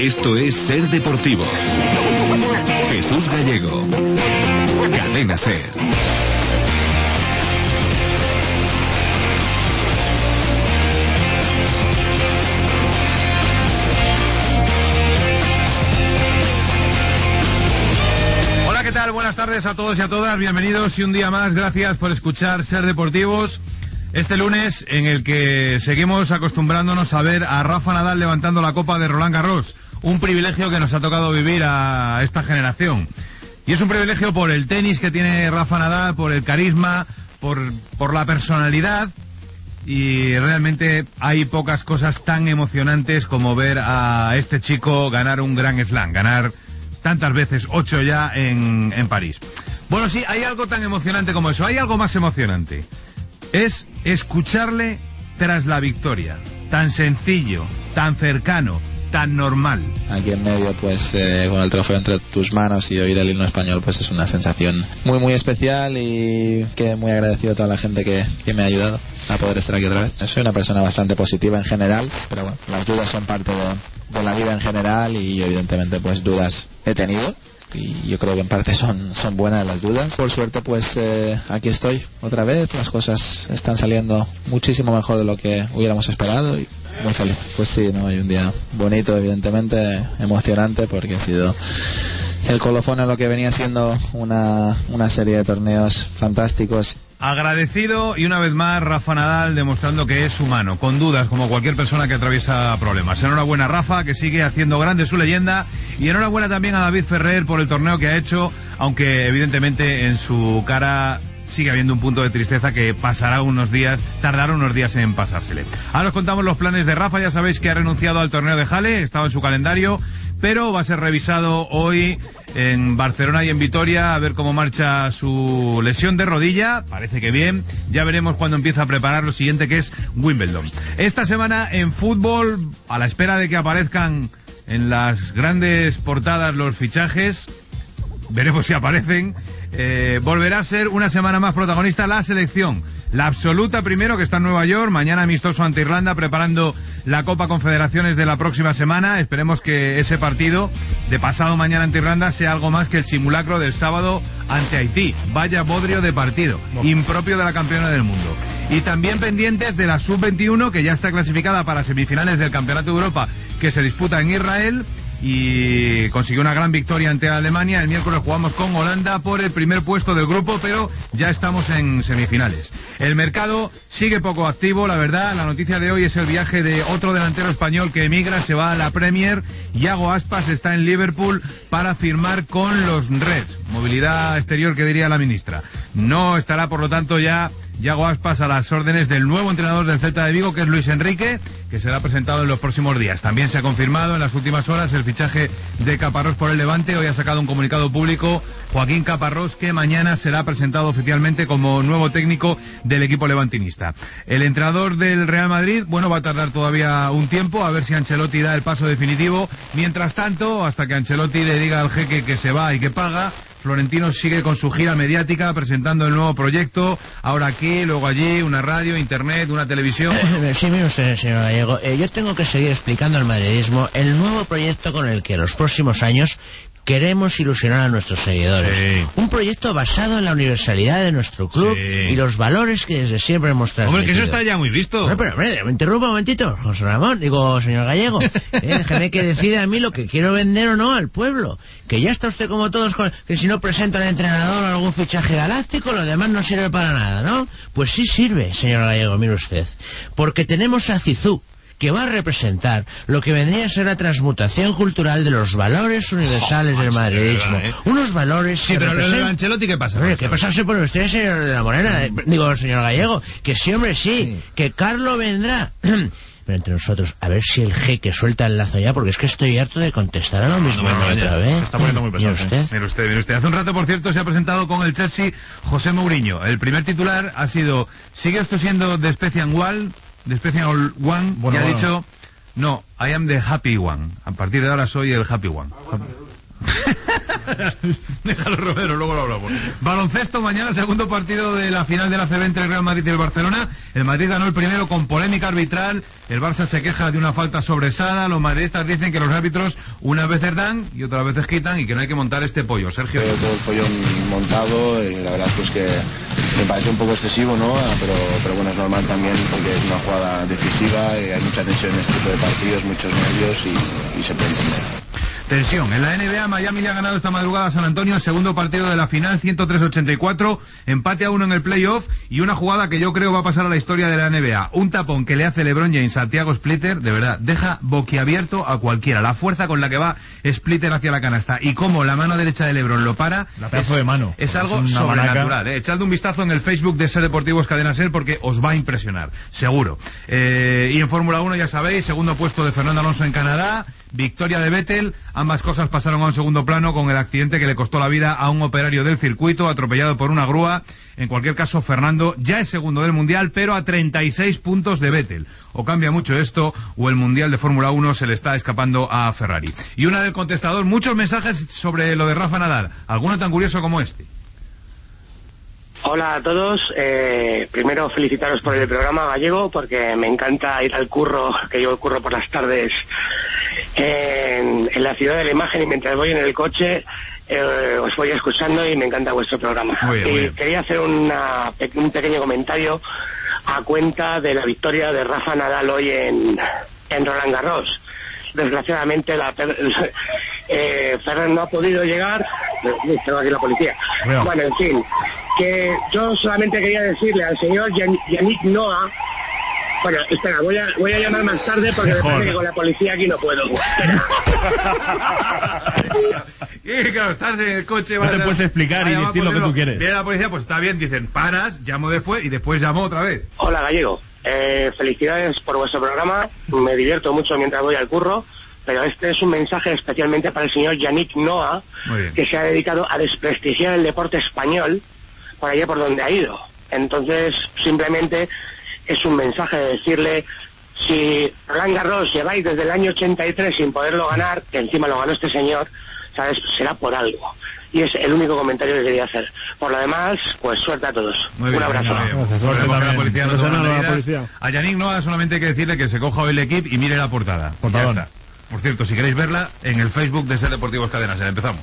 Esto es Ser Deportivos. Jesús Gallego. Cadena Ser. Hola, ¿qué tal? Buenas tardes a todos y a todas. Bienvenidos y un día más. Gracias por escuchar Ser Deportivos. Este lunes en el que seguimos acostumbrándonos a ver a Rafa Nadal levantando la copa de Roland Garros. Un privilegio que nos ha tocado vivir a esta generación. Y es un privilegio por el tenis que tiene Rafa Nadal, por el carisma, por la personalidad. Y realmente hay pocas cosas tan emocionantes como ver a este chico ganar un Grand Slam, ganar tantas veces, 8 ya en París. Bueno, sí, hay algo tan emocionante como eso. Hay algo más emocionante. Es escucharle tras la victoria. Tan sencillo, tan cercano, tan normal. Aquí en medio, pues con el trofeo entre tus manos y oír el himno español, pues es una sensación muy muy especial y que muy agradecido a toda la gente que me ha ayudado a poder estar aquí otra vez. Soy una persona bastante positiva en general, pero bueno, las dudas son parte de la vida en general y evidentemente pues dudas he tenido. Y yo creo que en parte son buenas las dudas. Por suerte pues aquí estoy otra vez. Las cosas están saliendo muchísimo mejor de lo que hubiéramos esperado y muy feliz. Pues sí, no, hay un día bonito, evidentemente, emocionante, porque ha sido el colofón a lo que venía siendo una serie de torneos fantásticos. Agradecido y una vez más Rafa Nadal demostrando que es humano, con dudas como cualquier persona que atraviesa problemas. Enhorabuena Rafa, que sigue haciendo grande su leyenda, y enhorabuena también a David Ferrer por el torneo que ha hecho, aunque evidentemente en su cara sigue habiendo un punto de tristeza que tardará unos días en pasársele. Ahora os contamos los planes de Rafa. Ya sabéis que ha renunciado al torneo de Halle, estaba en su calendario, pero va a ser revisado hoy en Barcelona y en Vitoria a ver cómo marcha su lesión de rodilla. Parece que bien. Ya veremos cuando empieza a preparar lo siguiente, que es Wimbledon. Esta semana en fútbol, a la espera de que aparezcan en las grandes portadas los fichajes, veremos si aparecen. Volverá a ser una semana más protagonista la selección. La absoluta primero, que está en Nueva York, mañana amistoso ante Irlanda, preparando la Copa Confederaciones de la próxima semana. Esperemos que ese partido de pasado mañana ante Irlanda sea algo más que el simulacro del sábado ante Haití. Vaya bodrio de partido, impropio de la campeona del mundo. Y también pendientes de la Sub-21, que ya está clasificada para semifinales del Campeonato de Europa, que se disputa en Israel, y consiguió una gran victoria ante Alemania. El miércoles jugamos con Holanda por el primer puesto del grupo, pero ya estamos en semifinales. El mercado sigue poco activo, la verdad. La noticia de hoy es el viaje de otro delantero español que emigra, se va a la Premier. Yago Aspas está en Liverpool para firmar con los Reds. Movilidad exterior, que diría la ministra. No estará, por lo tanto, ya Yago Aspas a las órdenes del nuevo entrenador del Celta de Vigo, que es Luis Enrique, que será presentado en los próximos días. También se ha confirmado en las últimas horas el fichaje de Caparrós por el Levante. Hoy ha sacado un comunicado público Joaquín Caparrós, que mañana será presentado oficialmente como nuevo técnico del equipo levantinista. El entrenador del Real Madrid, bueno, va a tardar todavía un tiempo a ver si Ancelotti da el paso definitivo. Mientras tanto, hasta que Ancelotti le diga al jeque que se va y que paga, Florentino sigue con su gira mediática presentando el nuevo proyecto, ahora aquí, luego allí, una radio, internet, una televisión. Sí, mire usted, señor Gallego, yo tengo que seguir explicando al madridismo el nuevo proyecto con el que en los próximos años queremos ilusionar a nuestros seguidores. Sí. Un proyecto basado en la universalidad de nuestro club, sí, y los valores que desde siempre hemos transmitido. Hombre, que eso está ya muy visto. Pero, me interrumpa un momentito, José Ramón, señor Gallego. Déjeme que decida a mí lo que quiero vender o no al pueblo. Que ya está usted como todos, que si no presenta al entrenador algún fichaje galáctico, lo demás no sirve para nada, ¿no? Pues sí sirve, señor Gallego, mire usted. Porque tenemos a Zizou, que va a representar lo que vendría a ser la transmutación cultural de los valores universales del madridismo. Unos valores... Sí, pero lo de Ancelotti, ¿qué pasa? ¿Qué pasarse por usted, señor de la Morena? Señor Gallego, que sí, hombre, sí, que Carlo vendrá... Pero entre nosotros, a ver si el jeque suelta el lazo ya, porque es que estoy harto de contestar a lo mismo otra vez. Se está poniendo muy pesado. Mire usted. Hace un rato, por cierto, se ha presentado con el Chelsea José Mourinho. El primer titular ha sido: ¿sigue esto siendo The Special One? Ya ha dicho: no, I am the happy one. A partir de ahora soy el happy one. Déjalo, Romero, luego lo hablamos. Baloncesto, mañana segundo partido de la final de la CB entre el Real Madrid y el Barcelona. El Madrid ganó el primero con polémica arbitral. El Barça se queja de una falta sobre Sada. Los madridistas dicen que los árbitros unas veces dan y otras veces quitan y que no hay que montar este pollo. Sergio. Todo el follón montado, la verdad pues que me parece un poco excesivo, ¿no? Pero bueno, es normal también porque es una jugada decisiva, hay mucha tensión en este tipo de partidos, muchos nervios y se puede entender. Tensión. En la NBA, Miami le ha ganado esta madrugada a San Antonio el segundo partido de la final, 103-84, empate a 1 en el playoff y una jugada que yo creo va a pasar a la historia de la NBA. Un tapón que le hace LeBron James a Thiago Splitter, de verdad, deja boquiabierto a cualquiera. La fuerza con la que va Splitter hacia la canasta y cómo la mano derecha de LeBron lo para. La pedazo de mano. Es algo sobrenatural. Echadle un vistazo en el Facebook de Ser Deportivos Cadena Ser porque os va a impresionar, seguro. Y en Fórmula 1 ya sabéis, segundo puesto de Fernando Alonso en Canadá, victoria de Vettel. Ambas cosas pasaron a un segundo plano con el accidente que le costó la vida a un operario del circuito atropellado por una grúa. En cualquier caso, Fernando ya es segundo del Mundial, pero a 36 puntos de Vettel. O cambia mucho esto, o el Mundial de Fórmula 1 se le está escapando a Ferrari. Y una del contestador, muchos mensajes sobre lo de Rafa Nadal. ¿Alguno tan curioso como este? Hola a todos, primero felicitaros por el programa Gallego porque me encanta ir al curro, que yo curro por las tardes en la Ciudad de la Imagen y mientras voy en el coche os voy escuchando y me encanta vuestro programa. Muy bien. Quería hacer un pequeño comentario a cuenta de la victoria de Rafa Nadal hoy en Roland Garros. Desgraciadamente Ferrer no ha podido llegar. Tengo aquí la policía. Bueno, en fin, que yo solamente quería decirle al señor Yannick Noah. Bueno, espera, voy a llamar más tarde porque me parece que con la policía aquí no puedo. Y claro, estás en el coche. No te puedes explicar y decir lo que tú quieres. Viene la policía, pues está bien, dicen, paras, llamo después y después llamo otra vez. Hola Gallego, felicidades por vuestro programa, me divierto mucho mientras voy al curro, pero este es un mensaje especialmente para el señor Yannick Noah, que se ha dedicado a desprestigiar el deporte español por allá por donde ha ido. Entonces, simplemente es un mensaje de decirle, si Roland Garros lleváis desde el año 83 sin poderlo ganar, que encima lo ganó este señor, ¿sabes? Será por algo. Y es el único comentario que quería hacer. Por lo demás, pues suerte a todos. Muy bien, un abrazo. A Yannick Noah solamente hay que decirle que se coja hoy el equipo y mire la portada. Por cierto, si queréis verla, en el Facebook de Ser Deportivos Cadena Ser. Empezamos.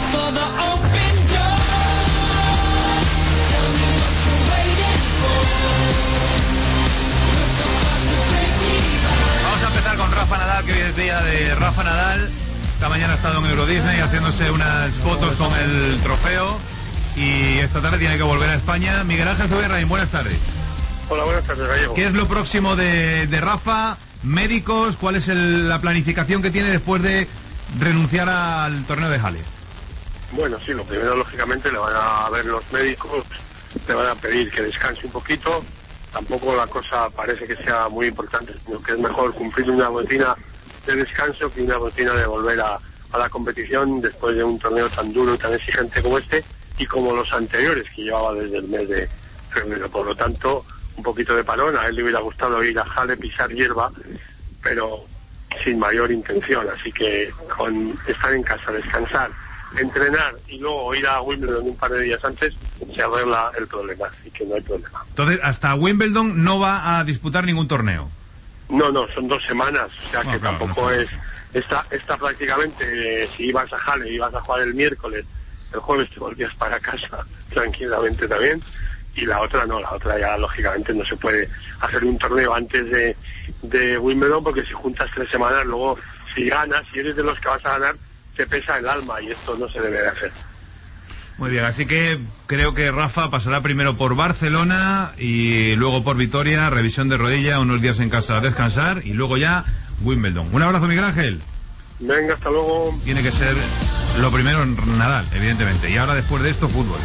Vamos a empezar con Rafa Nadal, que hoy es día de Rafa Nadal. Esta mañana ha estado en Euro Disney haciéndose unas fotos con el trofeo y esta tarde tiene que volver a España. Miguel Ángel Zuberrain, buenas tardes. Hola, buenas tardes, Gallego. ¿Qué es lo próximo de Rafa? ¿Médicos? ¿Cuál es la planificación que tiene después de renunciar al torneo de Halle? Bueno, sí, lo primero, lógicamente, le van a ver los médicos, le van a pedir que descanse un poquito. Tampoco la cosa parece que sea muy importante, sino que es mejor cumplir una rutina de descanso que una rutina de volver a la competición después de un torneo tan duro y tan exigente como este y como los anteriores que llevaba desde el mes de febrero. Por lo tanto, un poquito de parón. A él le hubiera gustado ir a Halle, pisar hierba, pero sin mayor intención. Así que con estar en casa, descansar, entrenar y luego ir a Wimbledon un par de días antes, se arregla el problema. Así que no hay problema. Entonces, hasta Wimbledon no va a disputar ningún torneo. No, son 2 semanas, o sea que tampoco es... Está prácticamente, si ibas a Halle, ibas a jugar el miércoles, el jueves te volvías para casa tranquilamente también, y la otra no, la otra ya lógicamente no se puede hacer un torneo antes de Wimbledon, porque si juntas 3 semanas, luego si ganas, si eres de los que vas a ganar, te pesa el alma y esto no se debe de hacer. Muy bien, así que creo que Rafa pasará primero por Barcelona y luego por Vitoria, revisión de rodilla, unos días en casa a descansar y luego ya Wimbledon. Un abrazo, Miguel Ángel. Venga, hasta luego. Tiene que ser lo primero Nadal, evidentemente, y ahora después de esto, fútbol.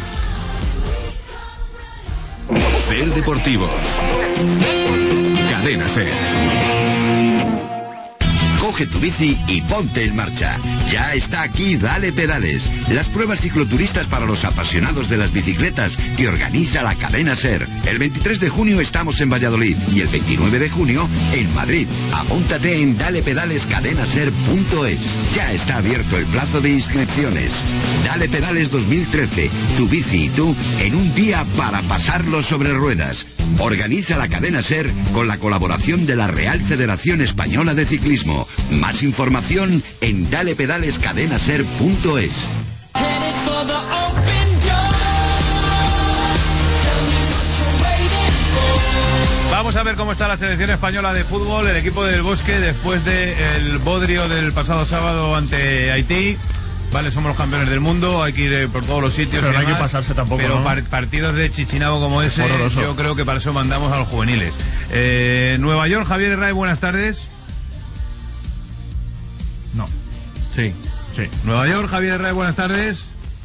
Ser Deportivos. Cadena Ser. Coge tu bici y ponte en marcha. Ya está aquí Dale Pedales, las pruebas cicloturistas para los apasionados de las bicicletas que organiza la cadena SER. El 23 de junio estamos en Valladolid y el 29 de junio en Madrid. Apúntate en dalepedalescadenaser.es. Ya está abierto el plazo de inscripciones. Dale Pedales 2013, tu bici y tú en un día para pasarlo sobre ruedas. Organiza la cadena SER con la colaboración de la Real Federación Española de Ciclismo. Más información en dalepedalescadenaser.es. Vamos a ver cómo está la selección española de fútbol, el equipo del Bosque, después del bodrio del pasado sábado ante Haití. Vale, somos los campeones del mundo, hay que ir por todos los sitios. Pero no hay que pasarse tampoco, pero ¿no? Partidos de chichinabo como ese, horroroso. Yo creo que para eso mandamos a los juveniles. Nueva York, Javier Herray, buenas tardes. No. Sí. Nueva York, Javier Herray, buenas tardes.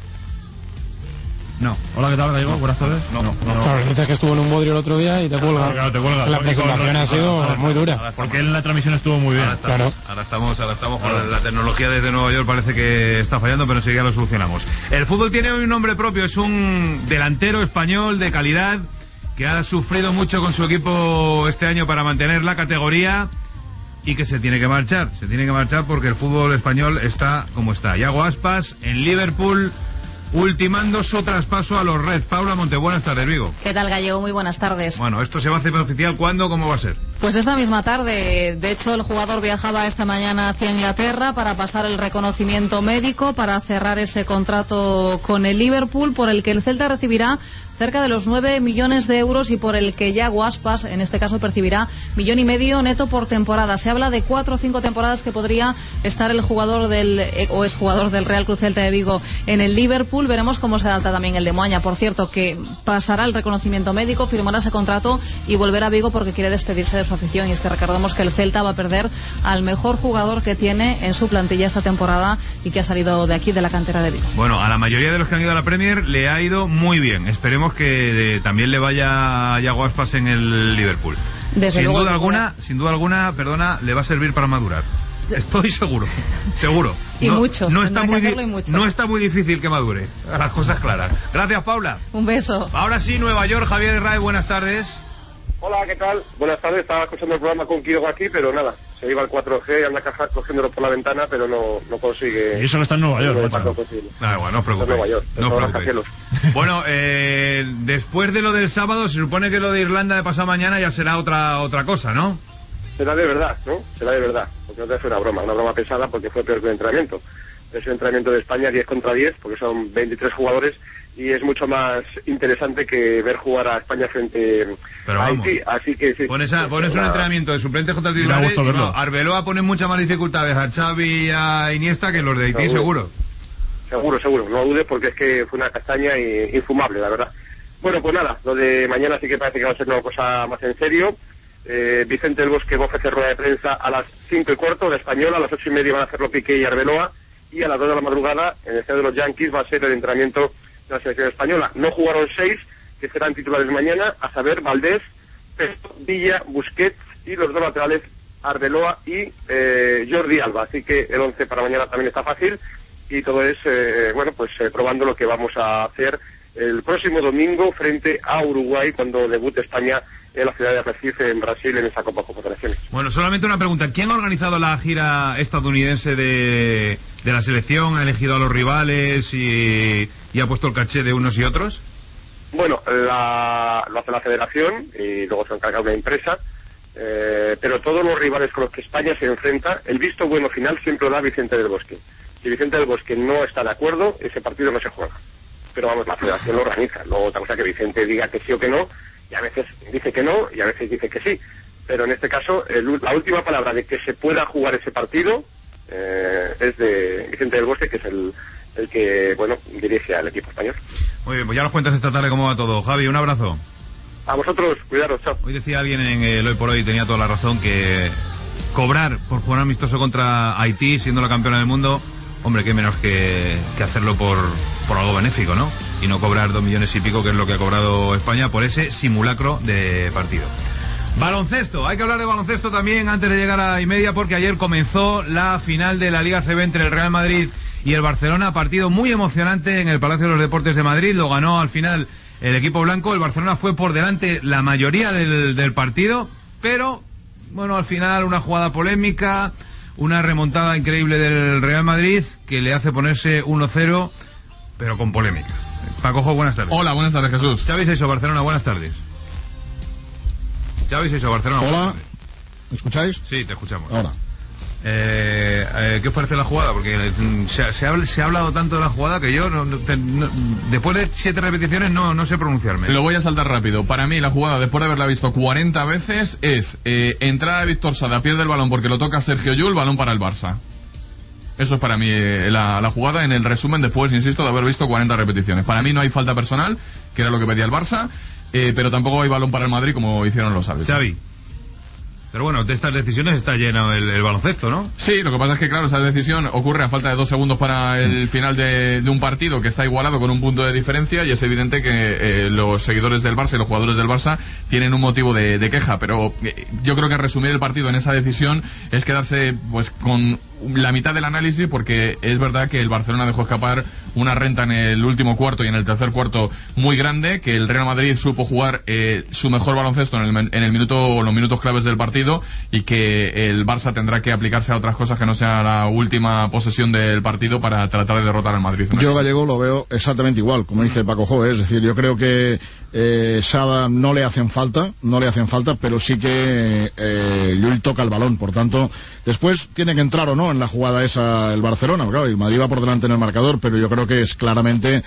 No. Hola, ¿qué tal, Gallego? Buenas tardes. No. Claro, dices que estuvo en un bodrio el otro día y te cuelga. Claro, te cuelga. La presentación ha sido muy dura. Porque en la transmisión estuvo muy bien. Ahora estamos con la tecnología desde Nueva York, parece que está fallando, pero enseguida lo solucionamos. El fútbol tiene hoy un nombre propio, es un delantero español de calidad que ha sufrido mucho con su equipo este año para mantener la categoría y que se tiene que marchar porque el fútbol español está como está. Yago Aspas en Liverpool, ultimando su traspaso a los Reds. Paula Monte, buenas tardes, Vigo. ¿Qué tal, Gallego? Muy buenas tardes. Bueno, ¿esto se va a hacer oficial cuándo? ¿Cómo va a ser? Pues esta misma tarde. De hecho, el jugador viajaba esta mañana hacia Inglaterra para pasar el reconocimiento médico, para cerrar ese contrato con el Liverpool, por el que el Celta recibirá cerca de los 9 millones de euros y por el que Yago Aspas, en este caso, percibirá 1,5 millones neto por temporada. Se habla de 4 o 5 temporadas que podría estar el jugador o exjugador del Real Cruz Celta de Vigo en el Liverpool. Veremos cómo se adapta también el de Moaña, por cierto, que pasará el reconocimiento médico, firmará ese contrato y volverá a Vigo porque quiere despedirse de su afición. Y es que recordemos que el Celta va a perder al mejor jugador que tiene en su plantilla esta temporada y que ha salido de aquí, de la cantera de Vigo. Bueno, a la mayoría de los que han ido a la Premier le ha ido muy bien. Esperemos que también le vaya a Yago Aspas en el Liverpool. Sin duda alguna, perdona, le va a servir para madurar. Estoy seguro. Y mucho. No está muy difícil que madure. A las cosas claras. Gracias, Paula. Un beso. Ahora sí, Nueva York, Javier Herray, buenas tardes. Hola, ¿qué tal? Buenas tardes. Estaba escuchando el programa con Quiroga aquí, pero nada. Se iba al 4G y anda cogiéndolo por la ventana, pero no consigue. Y eso que está en Nueva York, bueno, no os preocupéis. No os preocupéis. Bueno, después de lo del sábado, se supone que lo de Irlanda de pasado mañana ya será otra cosa, ¿no? Será de verdad, ¿no? Será de verdad. Porque no fue una broma pesada porque fue peor que el entrenamiento. Es el entrenamiento de España 10 contra 10, porque son 23 jugadores y es mucho más interesante que ver jugar a España frente a Haití. Así que sí. Pones un entrenamiento de suplentes contra titulares. Arbeloa pone muchas más dificultades a Xavi y a Iniesta que los de Haití, seguro. Seguro, no dudes porque es que fue una castaña infumable, la verdad. Bueno, pues nada, lo de mañana sí que parece que va a ser una cosa más en serio. Vicente del Bosque va a ofrecer rueda de prensa a las 5:15 de Española, a las 8:30 van a hacerlo Piqué y Arbeloa, y a las 2 de la madrugada en el estadio de los Yankees va a ser el entrenamiento de la selección española. No jugaron 6 que serán titulares mañana, a saber Valdés, Pesto, Villa, Busquets y los 2 laterales Arbeloa y Jordi Alba. Así que el 11 para mañana también está fácil y todo es probando lo que vamos a hacer el próximo domingo frente a Uruguay cuando debute España en la ciudad de Recife, en Brasil, en esa Copa Confederaciones. Bueno, solamente una pregunta. ¿Quién ha organizado la gira estadounidense de la selección? ¿Ha elegido a los rivales y ha puesto el caché de unos y otros? Bueno, lo hace la federación y luego se encarga una empresa, pero todos los rivales con los que España se enfrenta, el visto bueno final siempre lo da Vicente del Bosque. Si Vicente del Bosque no está de acuerdo, ese partido no se juega. Pero vamos, la federación lo organiza. Luego otra cosa que Vicente diga que sí o que no, y a veces dice que no y a veces dice que sí. Pero en este caso, la última palabra de que se pueda jugar ese partido es de Vicente del Bosque, que es el que, dirige al equipo español. Muy bien, pues ya nos cuentas esta tarde cómo va todo. Javi, un abrazo. A vosotros, cuidaros, chao. Hoy decía alguien en el Hoy por Hoy, tenía toda la razón, que cobrar por jugar amistoso contra Haití, siendo la campeona del mundo, hombre, qué menos que hacerlo por algo benéfico, ¿no? Y no cobrar 2 millones y pico, que es lo que ha cobrado España por ese simulacro de partido. Baloncesto, hay que hablar de baloncesto también antes de llegar a y media, porque ayer comenzó la final de la Liga CB entre el Real Madrid y el Barcelona, partido muy emocionante en el Palacio de los Deportes de Madrid. Lo ganó al final el equipo blanco. El Barcelona fue por delante la mayoría del partido, pero bueno, al final una jugada polémica, una remontada increíble del Real Madrid que le hace ponerse 1-0, pero con polémica. Paco Jo, buenas tardes. Hola, buenas tardes, Jesús. Xavi Seixo, Barcelona, buenas tardes. Xavi Seixo, Barcelona. Hola, ¿me escucháis? Sí, te escuchamos. Ahora. ¿Qué os parece la jugada? Porque se ha hablado tanto de la jugada que yo después de 7 repeticiones no sé pronunciarme. Lo voy a saltar rápido. Para mí la jugada, después de haberla visto 40 veces, es entrada de Víctor Sada, pierde el balón porque lo toca Sergio Llull, balón para el Barça. Eso es para mí la jugada en el resumen, después, insisto, de haber visto 40 repeticiones. Para mí no hay falta personal, que era lo que pedía el Barça, pero tampoco hay balón para el Madrid como hicieron los árbitros. Xavi. Pero bueno, de estas decisiones está lleno el baloncesto, ¿no? Sí, lo que pasa es que, claro, esa decisión ocurre a falta de 2 segundos para el final de un partido que está igualado con un punto de diferencia, y es evidente que los seguidores del Barça y los jugadores del Barça tienen un motivo de queja, pero yo creo que resumir el partido en esa decisión es quedarse pues con la mitad del análisis, porque es verdad que el Barcelona dejó escapar una renta en el último cuarto y en el tercer cuarto muy grande, que el Real Madrid supo jugar su mejor baloncesto en el minuto o los minutos claves del partido, y que el Barça tendrá que aplicarse a otras cosas que no sea la última posesión del partido para tratar de derrotar al Madrid. Yo, Gallego, lo veo exactamente igual, como dice Paco Jo, es decir, yo creo que Sada no le hacen falta, pero sí que Llull toca el balón, por tanto, después tiene que entrar o no en la jugada esa el Barcelona, claro, el Madrid va por delante en el marcador, pero yo creo que es claramente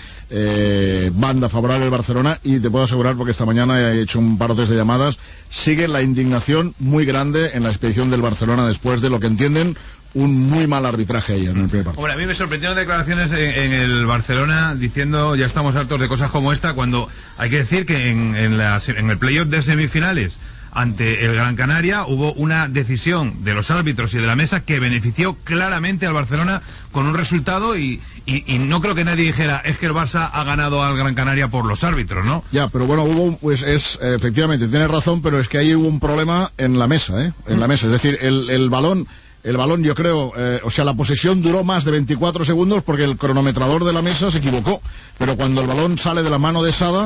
banda favorable el Barcelona, y te puedo asegurar, porque esta mañana he hecho un par o tres de llamadas, sigue la indignación muy grande en la expedición del Barcelona después de lo que entienden un muy mal arbitraje ayer en el primer partido. Hombre, a mí me sorprendieron declaraciones en el Barcelona diciendo ya estamos hartos de cosas como esta, cuando hay que decir que en el playoff de semifinales ante el Gran Canaria hubo una decisión de los árbitros y de la mesa que benefició claramente al Barcelona con un resultado, y no creo que nadie dijera es que el Barça ha ganado al Gran Canaria por los árbitros, ¿no? Ya, pero bueno, efectivamente, tienes razón, pero es que ahí hubo un problema en la mesa, en la mesa, es decir, el balón, yo creo, la posesión duró más de 24 segundos porque el cronometrador de la mesa se equivocó, pero cuando el balón sale de la mano de Sada,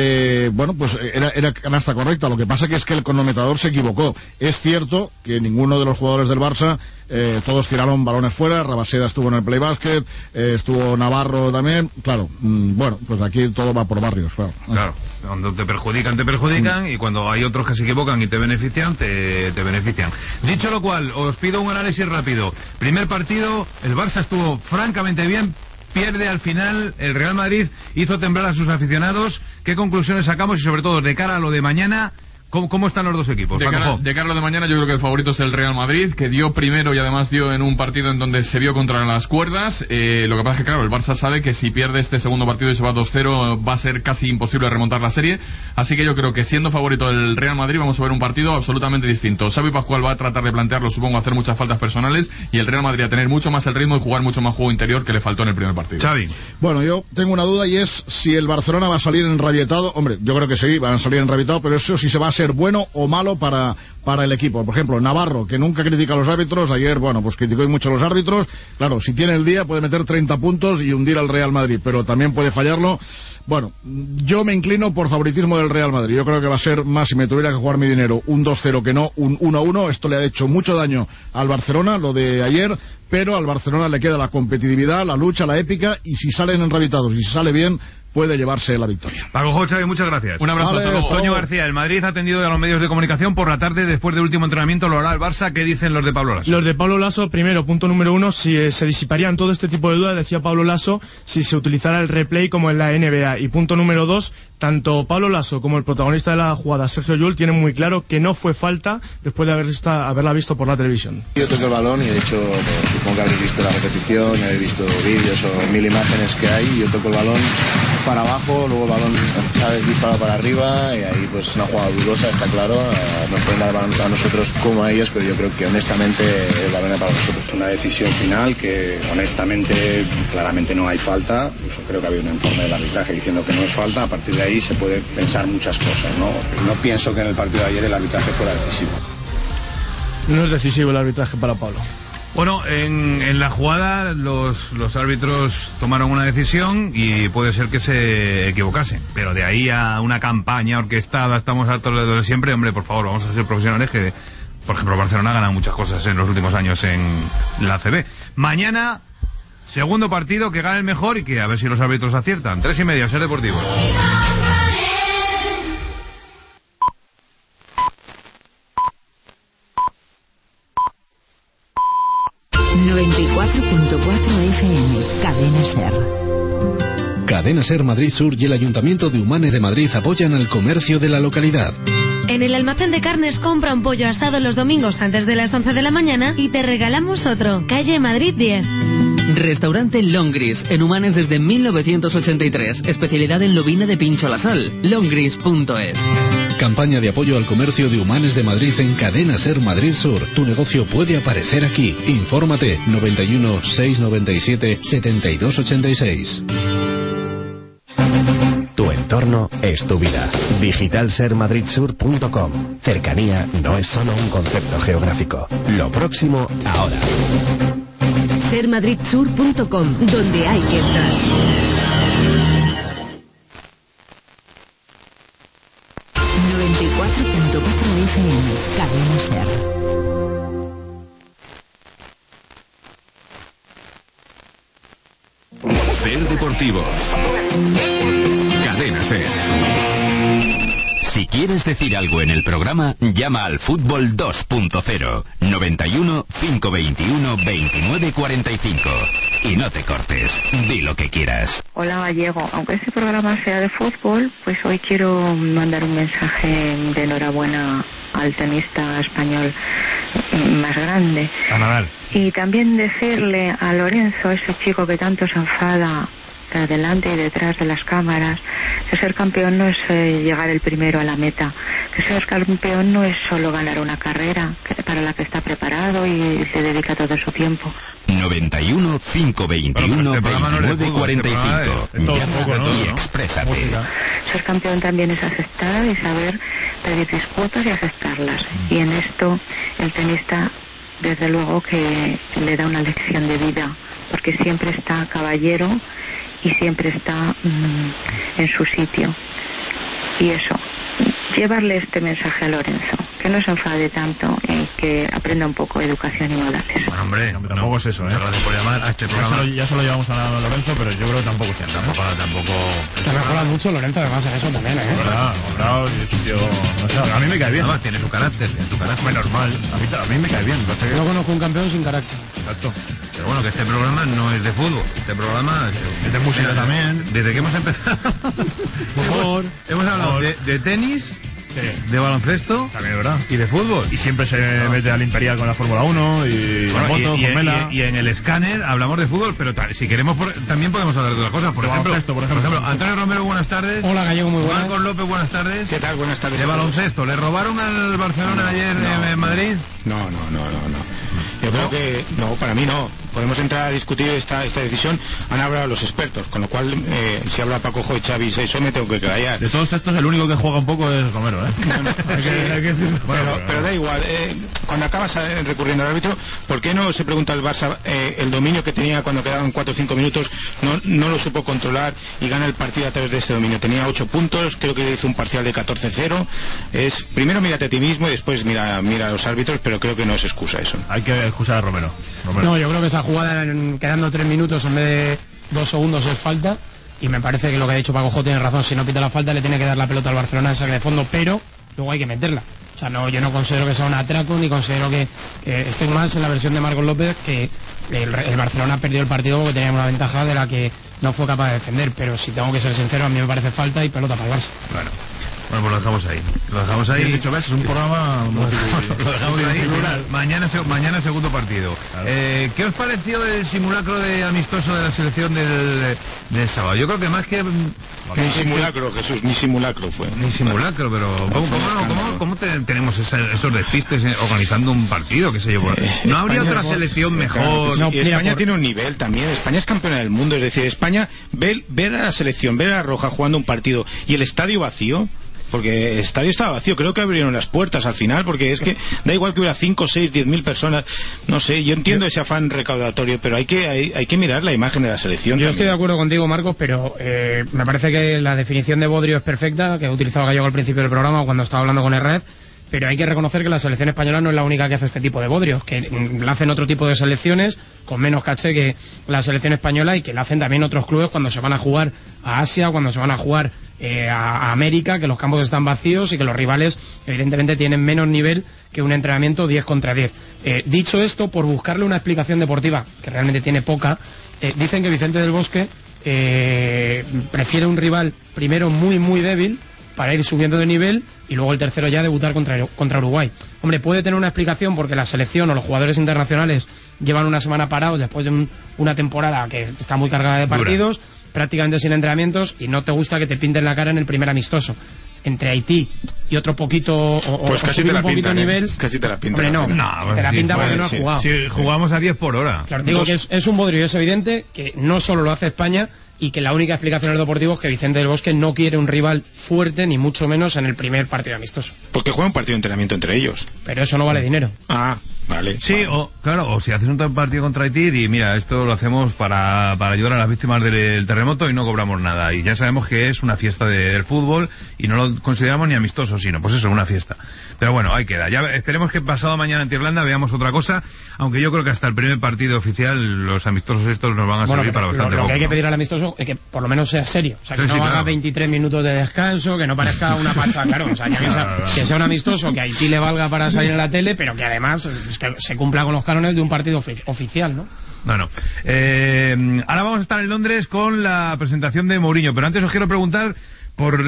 era canasta correcta. Lo que pasa es que el cronometrador se equivocó. Es cierto que ninguno de los jugadores del Barça, todos tiraron balones fuera. Rabaseda estuvo en el play basket, estuvo Navarro también, claro. Pues aquí todo va por barrios, claro. Cuando te perjudican, y cuando hay otros que se equivocan y te benefician, te benefician. Dicho lo cual, os pido un análisis rápido. Primer partido, el Barça estuvo francamente bien, pierde al final, el Real Madrid hizo temblar a sus aficionados. ¿Qué conclusiones sacamos? Y sobre todo, de cara a lo de mañana, ¿cómo están los dos equipos? De cara a lo de mañana, yo creo que el favorito es el Real Madrid, que dio primero y además dio en un partido en donde se vio contra las cuerdas. Lo que pasa es que, claro, el Barça sabe que si pierde este segundo partido y se va 2-0, va a ser casi imposible remontar la serie. Así que yo creo que, siendo favorito el Real Madrid, vamos a ver un partido absolutamente distinto. Xavi Pascual va a tratar de plantearlo, supongo, a hacer muchas faltas personales, y el Real Madrid a tener mucho más el ritmo y jugar mucho más juego interior que le faltó en el primer partido. Xavi. Bueno, yo tengo una duda, y es si el Barcelona va a salir enrabietado. Hombre, yo creo que sí, van a salir enrabietados, pero eso sí se va a ser bueno o malo para el equipo. Por ejemplo, Navarro, que nunca critica a los árbitros, ayer, pues criticó mucho a los árbitros. Claro, si tiene el día puede meter 30 puntos y hundir al Real Madrid, pero también puede fallarlo. Bueno, yo me inclino por favoritismo del Real Madrid. Yo creo que va a ser más, si me tuviera que jugar mi dinero, un 2-0 que no un 1-1. Esto le ha hecho mucho daño al Barcelona, lo de ayer, pero al Barcelona le queda la competitividad, la lucha, la épica, y si salen enrabietados y si sale bien, puede llevarse la victoria. Paco Jo, Xavi, muchas gracias. Un abrazo. Vale, Toño García, el Madrid ha atendido a los medios de comunicación. Por la tarde, después del último entrenamiento, lo hará el Barça. ¿Qué dicen los de Pablo Lasso? Los de Pablo Lasso, primero, punto número 1, si se disiparían todo este tipo de dudas, decía Pablo Lasso, si se utilizara el replay como en la NBA. Y punto número 2, tanto Pablo Lasso como el protagonista de la jugada, Sergio Llull, tienen muy claro que no fue falta después de haberla visto por la televisión. Yo toqué el balón y, de hecho, supongo que habréis visto la repetición, habéis visto vídeos o 1000 imágenes que hay. Yo toco el balón para abajo, luego el balón, sabes, dispara para arriba, y ahí pues una jugada dudosa, está claro. Nos pueden dar balón a nosotros como a ellos, pero yo creo que honestamente el balón es para nosotros. Una decisión final que honestamente, claramente no hay falta. Incluso creo que había un informe del arbitraje que diciendo que no es falta, a partir de ahí se puede pensar muchas cosas, ¿no? No pienso que en el partido de ayer el arbitraje fuera decisivo. No es decisivo el arbitraje para Pablo. Bueno, en la jugada los árbitros tomaron una decisión y puede ser que se equivocasen, pero de ahí a una campaña orquestada, estamos hartos de lo de siempre, hombre, por favor, vamos a ser profesionales, que por ejemplo Barcelona ha ganado muchas cosas en los últimos años en la ACB. Mañana, segundo partido, que gane el mejor y que a ver si los árbitros aciertan. 3:30, Ser Deportivo. 94.4 FM, Cadena Ser. Cadena Ser Madrid Sur y el Ayuntamiento de Humanes de Madrid apoyan al comercio de la localidad. En el almacén de carnes compra un pollo asado los domingos antes de las 11 de la mañana y te regalamos otro. Calle Madrid 10. Restaurante Longris, en Humanes desde 1983. Especialidad en lobina de pincho a la sal. Longris.es. Campaña de apoyo al comercio de Humanes de Madrid en Cadena Ser Madrid Sur. Tu negocio puede aparecer aquí. Infórmate 91 697 7286. Tu entorno es tu vida. Digitalsermadridsur.com. Cercanía no es solo un concepto geográfico. Lo próximo ahora. Sermadridsur.com, donde hay que estar. FM, Cadena Ser. Ser Deportivos. Cadena Ser. Si quieres decir algo en el programa, llama al Fútbol 2.0 91 521 2945 y no te cortes, di lo que quieras. Hola Gallego, aunque este programa sea de fútbol, pues hoy quiero mandar un mensaje de enhorabuena al tenista español más grande. A Nadal. Y también decirle a Lorenzo, ese chico que tanto se enfada de adelante y detrás de las cámaras, que ser campeón no es llegar el primero a la meta, que ser campeón no es solo ganar una carrera para la que está preparado y le dedica todo su tiempo. 91 521 2945. Llama y exprésate. Ser campeón también es aceptar y saber pedir disculpas y aceptarlas. Y en esto el tenista desde luego que le da una lección de vida, porque siempre está caballero y siempre está en su sitio. Y eso, llevarle este mensaje a Lorenzo, que no se enfade tanto y que aprenda un poco de educación y modales. Bueno, hombre, tampoco es eso, ¿eh? Gracias por llamar a este programa. Ya se lo llevamos a Lorenzo, pero yo creo que tampoco es cierto. Tampoco. Te mejora mucho Lorenzo, además, en eso también, ¿eh? Claro, es un tío. No sé, a mí me cae bien. Además, tiene su carácter, normal. A mí me cae bien. Yo conozco un campeón sin carácter. Exacto. Pero bueno, que este programa no es de fútbol. Este programa es de música también. Desde que hemos empezado. hemos hablado de tenis. Sí. De baloncesto también, ¿verdad? Y de fútbol. Y siempre se mete al Imperial con la Fórmula 1 y la moto, con Mela. Y en el escáner hablamos de fútbol, pero si queremos también podemos hablar de otras cosas. Por ejemplo, Antonio Romero, buenas tardes. Hola Gallego, muy buenas. Marcos López, buenas tardes. ¿Qué tal? Buenas tardes. De baloncesto, ¿le robaron al Barcelona ayer en Madrid? No. Yo creo que no, para mí no. Podemos entrar a discutir esta decisión. Han hablado los expertos, con lo cual si habla Paco Jo y Xavi Seiso me tengo que callar. De todos estos el único que juega un poco es Romero, ¿eh? Pero da igual, cuando acabas recurriendo al árbitro, ¿por qué no se pregunta al Barça el dominio que tenía cuando quedaban 4 o 5 minutos? No lo supo controlar y gana el partido a través de ese dominio. Tenía 8 puntos, creo que hizo un parcial de 14-0. Primero mírate a ti mismo y después mira a los árbitros, pero creo que no es excusa eso. Hay que excusar a Romero. No, yo creo que esa jugada quedando 3 minutos en vez de 2 segundos es falta. Y me parece que lo que ha dicho Paco Jo tiene razón. Si no pita la falta le tiene que dar la pelota al Barcelona en saque de fondo, pero luego hay que meterla. O sea, yo no considero que sea un atraco, ni considero que esté más en la versión de Marcos López, que el Barcelona perdió el partido porque tenía una ventaja de la que no fue capaz de defender. Pero si tengo que ser sincero, a mí me parece falta y pelota para el Barça. Bueno, Bueno, pues lo dejamos ahí. Lo dejamos ahí. De hecho, ves, es un programa... Lo dejamos ahí. Mañana segundo partido. Claro. ¿Qué os pareció el simulacro de amistoso de la selección del sábado? Yo creo que más que... Ni simulacro, Jesús, ni simulacro fue. Ni simulacro, pero ¿cómo tenemos esos despistes organizando un partido, qué sé yo? ¿No habría otra selección mejor? No, España tiene un nivel también. España es campeona del mundo, es decir, España, ver a la selección, ver a la Roja jugando un partido y el estadio vacío, porque el estadio estaba vacío, creo que abrieron las puertas al final, porque es que da igual que hubiera 5, 6, 10.000 personas, no sé, yo entiendo ese afán recaudatorio, pero hay que mirar la imagen de la selección. Yo también. Estoy de acuerdo contigo, Marcos, pero me parece que la definición de bodrio es perfecta, que he utilizado Gallego al principio del programa cuando estaba hablando con Herrera, pero hay que reconocer que la selección española no es la única que hace este tipo de bodrios, que la hacen otro tipo de selecciones con menos caché que la selección española, y que la hacen también otros clubes cuando se van a jugar a Asia, cuando se van a jugar a América, que los campos están vacíos y que los rivales evidentemente tienen menos nivel que un entrenamiento 10 contra 10. Dicho esto, por buscarle una explicación deportiva, que realmente tiene poca, dicen que Vicente del Bosque prefiere un rival primero muy muy débil para ir subiendo de nivel y luego el tercero ya debutar contra Uruguay. Hombre, puede tener una explicación porque la selección o los jugadores internacionales llevan una semana parados después de una temporada que está muy cargada de partidos, prácticamente sin entrenamientos, y no te gusta que te pinten la cara en el primer amistoso. Entre Haití y otro poquito pues casi te la pintan, nivel, casi te la pintan. Hombre, no, te la pinta porque no has jugado. Si jugamos a 10 por hora. Claro, digo que es un bodrio, es evidente que no solo lo hace España, y que la única explicación en el deportivo es que Vicente del Bosque no quiere un rival fuerte, ni mucho menos en el primer partido amistoso. Porque juega un partido de entrenamiento entre ellos. Pero eso no vale dinero. Ah, vale. Sí, vale. O si haces un partido contra Haití y mira, esto lo hacemos para ayudar a las víctimas del terremoto y no cobramos nada. Y ya sabemos que es una fiesta del fútbol y no lo consideramos ni amistoso, sino pues eso, una fiesta. Pero bueno, ahí queda. Ya esperemos que pasado mañana en Irlanda veamos otra cosa, aunque yo creo que hasta el primer partido oficial los amistosos estos nos van a servir para bastante lo poco. Que hay que pedir al amistoso es que por lo menos sea serio, o sea, que no haga 23 minutos de descanso, que no parezca una pacha, claro, o sea, que sea un amistoso que a Haití le valga para salir en la tele, pero que además es que se cumpla con los cánones de un partido oficial, ¿no? Bueno, ahora vamos a estar en Londres con la presentación de Mourinho, pero antes os quiero preguntar por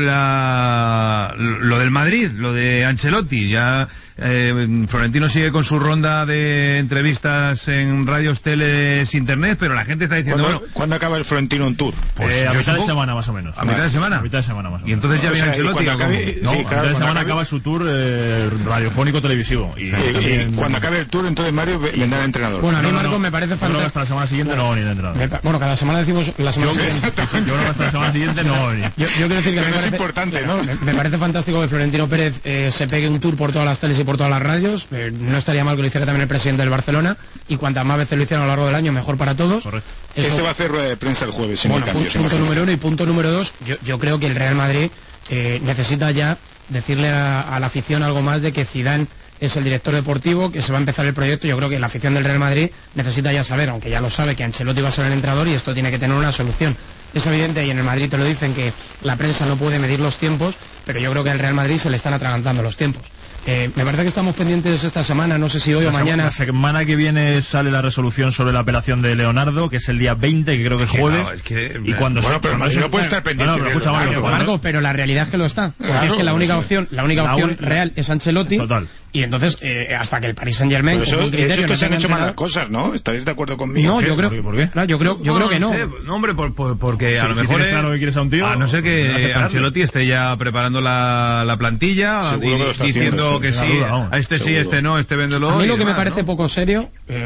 lo del Madrid, lo de Ancelotti. Ya Florentino sigue con su ronda de entrevistas en radios, teles, internet, pero la gente está diciendo... ¿Cuándo acaba el Florentino en tour? Pues a mitad de semana más o menos. ¿A mitad de semana? A mitad de semana más o menos. Y entonces ya viene Ancelotti. No, a mitad de semana acaba su tour radiofónico televisivo. Y cuando acabe el tour, entonces Mario vendrá el entrenador. Bueno, a mí Marcos me parece fantástico. Hasta la semana siguiente no va a venir el entrenador. Bueno, cada semana decimos la semana siguiente. Yo creo que hasta la semana siguiente no va a venir. Yo quiero decir que es importante, ¿no? Me parece fantástico que Florentino Pérez se pegue un tour por todas las teles y por todas las radios. No estaría mal que lo hiciera también el presidente del Barcelona, y cuantas más veces lo hiciera a lo largo del año, mejor para todos. Este va a hacer rueda de prensa el jueves. Bueno, punto número 1. Y punto número 2, yo creo que el Real Madrid necesita ya decirle a la afición algo más de que Zidane es el director deportivo, que se va a empezar el proyecto. Yo creo que la afición del Real Madrid necesita ya saber, aunque ya lo sabe, que Ancelotti va a ser el entrenador y esto tiene que tener una solución. Es evidente, y en el Madrid te lo dicen, que la prensa no puede medir los tiempos, pero yo creo que al Real Madrid se le están atragantando los tiempos. Me parece que estamos pendientes esta semana, no sé si hoy o mañana. La semana que viene sale la resolución sobre la apelación de Leonardo, que es el día 20, que creo que es jueves. Y cuando pero no puede estar pendiente. Marcos, pero la realidad es que lo está. Porque es que la única opción real es Ancelotti. Total. Y entonces, hasta que el Paris Saint-Germain, eso que se han hecho malas cosas, ¿no? ¿Estaréis de acuerdo conmigo? No, yo creo. ¿Por qué? Yo creo que no. No, hombre, porque a lo mejor claro que quieres a un tío, a no ser que Ancelotti esté ya preparando la plantilla y diciendo que sí, a este sí, este no, este véndelo. A mí lo que me parece poco serio,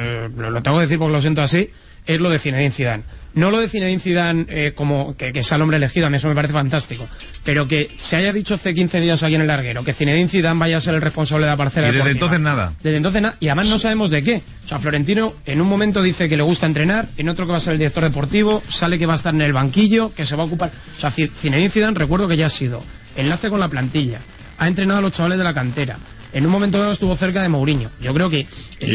lo tengo que decir porque lo siento así, es lo de Zinedine Zidane. No lo de Zinedine Zidane como que sea el hombre elegido, a mí eso me parece fantástico, pero que se haya dicho hace 15 días aquí en el larguero que Zinedine Zidane vaya a ser el responsable de la parcela deportiva. Y desde entonces nada. Desde entonces nada, y además no sabemos de qué. O sea, Florentino en un momento dice que le gusta entrenar, en otro que va a ser el director deportivo, sale que va a estar en el banquillo, que se va a ocupar... O sea, Zinedine Zidane, recuerdo que ya ha sido enlace con la plantilla, ha entrenado a los chavales de la cantera, en un momento dado estuvo cerca de Mourinho. Yo creo que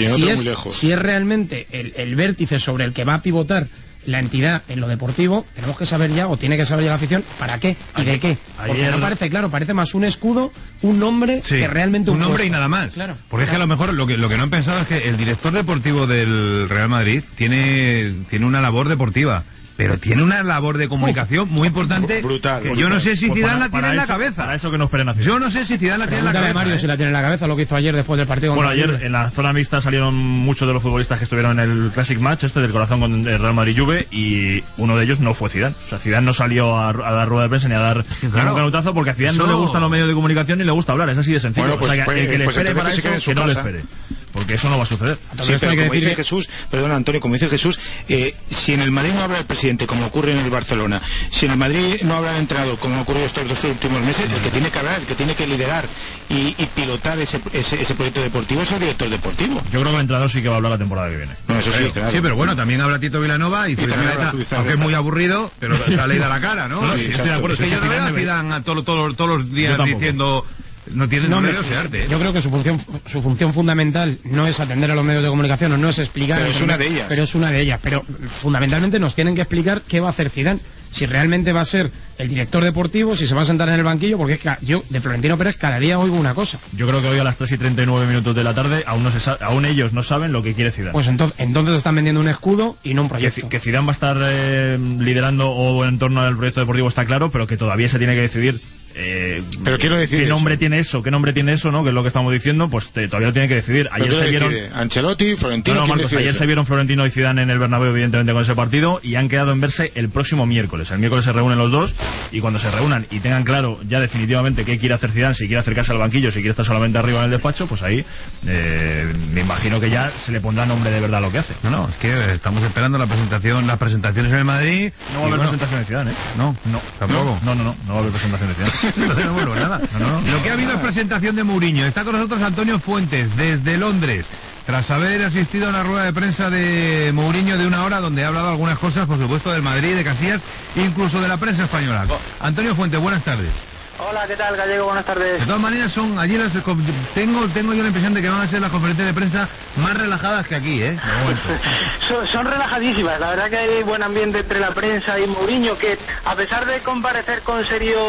si es realmente el vértice sobre el que va a pivotar la entidad en lo deportivo, tenemos que saber ya, o tiene que saber ya la afición, ¿para qué? ¿Y de qué? Porque no parece claro, parece más un escudo, un nombre, que realmente un nombre y nada más. Claro. Porque es que a lo mejor lo que no han pensado es que el director deportivo del Real Madrid tiene una labor deportiva. pero tiene una labor de comunicación muy importante. Brutal. Que yo no sé si Zidane la tiene en la cabeza. Para eso que nos esperen hacer. Yo no sé si Zidane la tiene en la cabeza. Mario si la tiene en la cabeza, lo que hizo ayer después del partido. Bueno, ayer en la zona mixta salieron muchos de los futbolistas que estuvieron en el Classic Match, del corazón con el Real Madrid-Juve, y uno de ellos no fue Zidane. O sea, Zidane no salió a dar rueda de prensa ni a dar ningún canutazo, porque a Zidane no le gustan los medios de comunicación ni le gusta hablar. Es así de sencillo. Bueno, pues, o sea, que el que le espere para eso, que no le casa. espere. Porque eso no va a suceder. Sí, pero como dice Jesús, perdón Antonio, como dice Jesús, si en el Madrid no habla el presidente, como ocurre en el Barcelona, si en el Madrid no habla el entrenador, como ha ocurrido estos 2 últimos meses, el que tiene que hablar, el que tiene que liderar y pilotar ese proyecto deportivo es el director deportivo. Yo creo que el entrenador sí que va a hablar la temporada que viene. No, eso sí, claro. Sí, pero bueno, también habla Tito Vilanova y Zubizarreta, aunque es muy aburrido, pero sale y da la cara, ¿no? Sí, estoy de acuerdo. Es que yo no veo a Zidane todos los días diciendo... No tiene ese arte. Yo creo que su función fundamental no es atender a los medios de comunicación, o no es explicar. Pero es una de ellas. Pero es una de ellas. Pero fundamentalmente nos tienen que explicar qué va a hacer Zidane. Si realmente va a ser el director deportivo, si se va a sentar en el banquillo, porque es que yo de Florentino Pérez cada día oigo una cosa. Yo creo que hoy a las 3:39 de la tarde aún ellos no saben lo que quiere Zidane. Pues entonces están vendiendo un escudo y no un proyecto. Que Zidane va a estar liderando o en torno al proyecto deportivo está claro, pero que todavía se tiene que decidir. Pero quiero decir qué nombre tiene eso, ¿no? Que es lo que estamos diciendo, pues todavía lo tiene que decidir. Ayer se vieron Ancelotti, Florentino. No, Marcos, ayer se vieron Florentino y Zidane en el Bernabéu, evidentemente, con ese partido, y han quedado en verse el próximo miércoles. El miércoles se reúnen los dos, y cuando se reúnan y tengan claro ya definitivamente qué quiere hacer Zidane, si quiere acercarse al banquillo, si quiere estar solamente arriba en el despacho, pues ahí me imagino que ya se le pondrá nombre de verdad a lo que hace. No, es que estamos esperando las presentaciones en el Madrid. No va a haber presentación de Zidane, ¿eh? No, tampoco. No va a haber presentación de Zidane. No vuelvo nada. Lo que ha habido es presentación de Mourinho. Está con nosotros Antonio Fuentes desde Londres, tras haber asistido a una rueda de prensa de Mourinho de 1 hora, donde ha hablado algunas cosas, por supuesto, del Madrid, de Casillas, incluso de la prensa española. Antonio Fuentes, buenas tardes. Hola, ¿qué tal, Gallego? Buenas tardes. De todas maneras, tengo yo la impresión de que van a ser las conferencias de prensa más relajadas que aquí, ¿eh? Son relajadísimas. La verdad que hay buen ambiente entre la prensa y Mourinho, que a pesar de comparecer con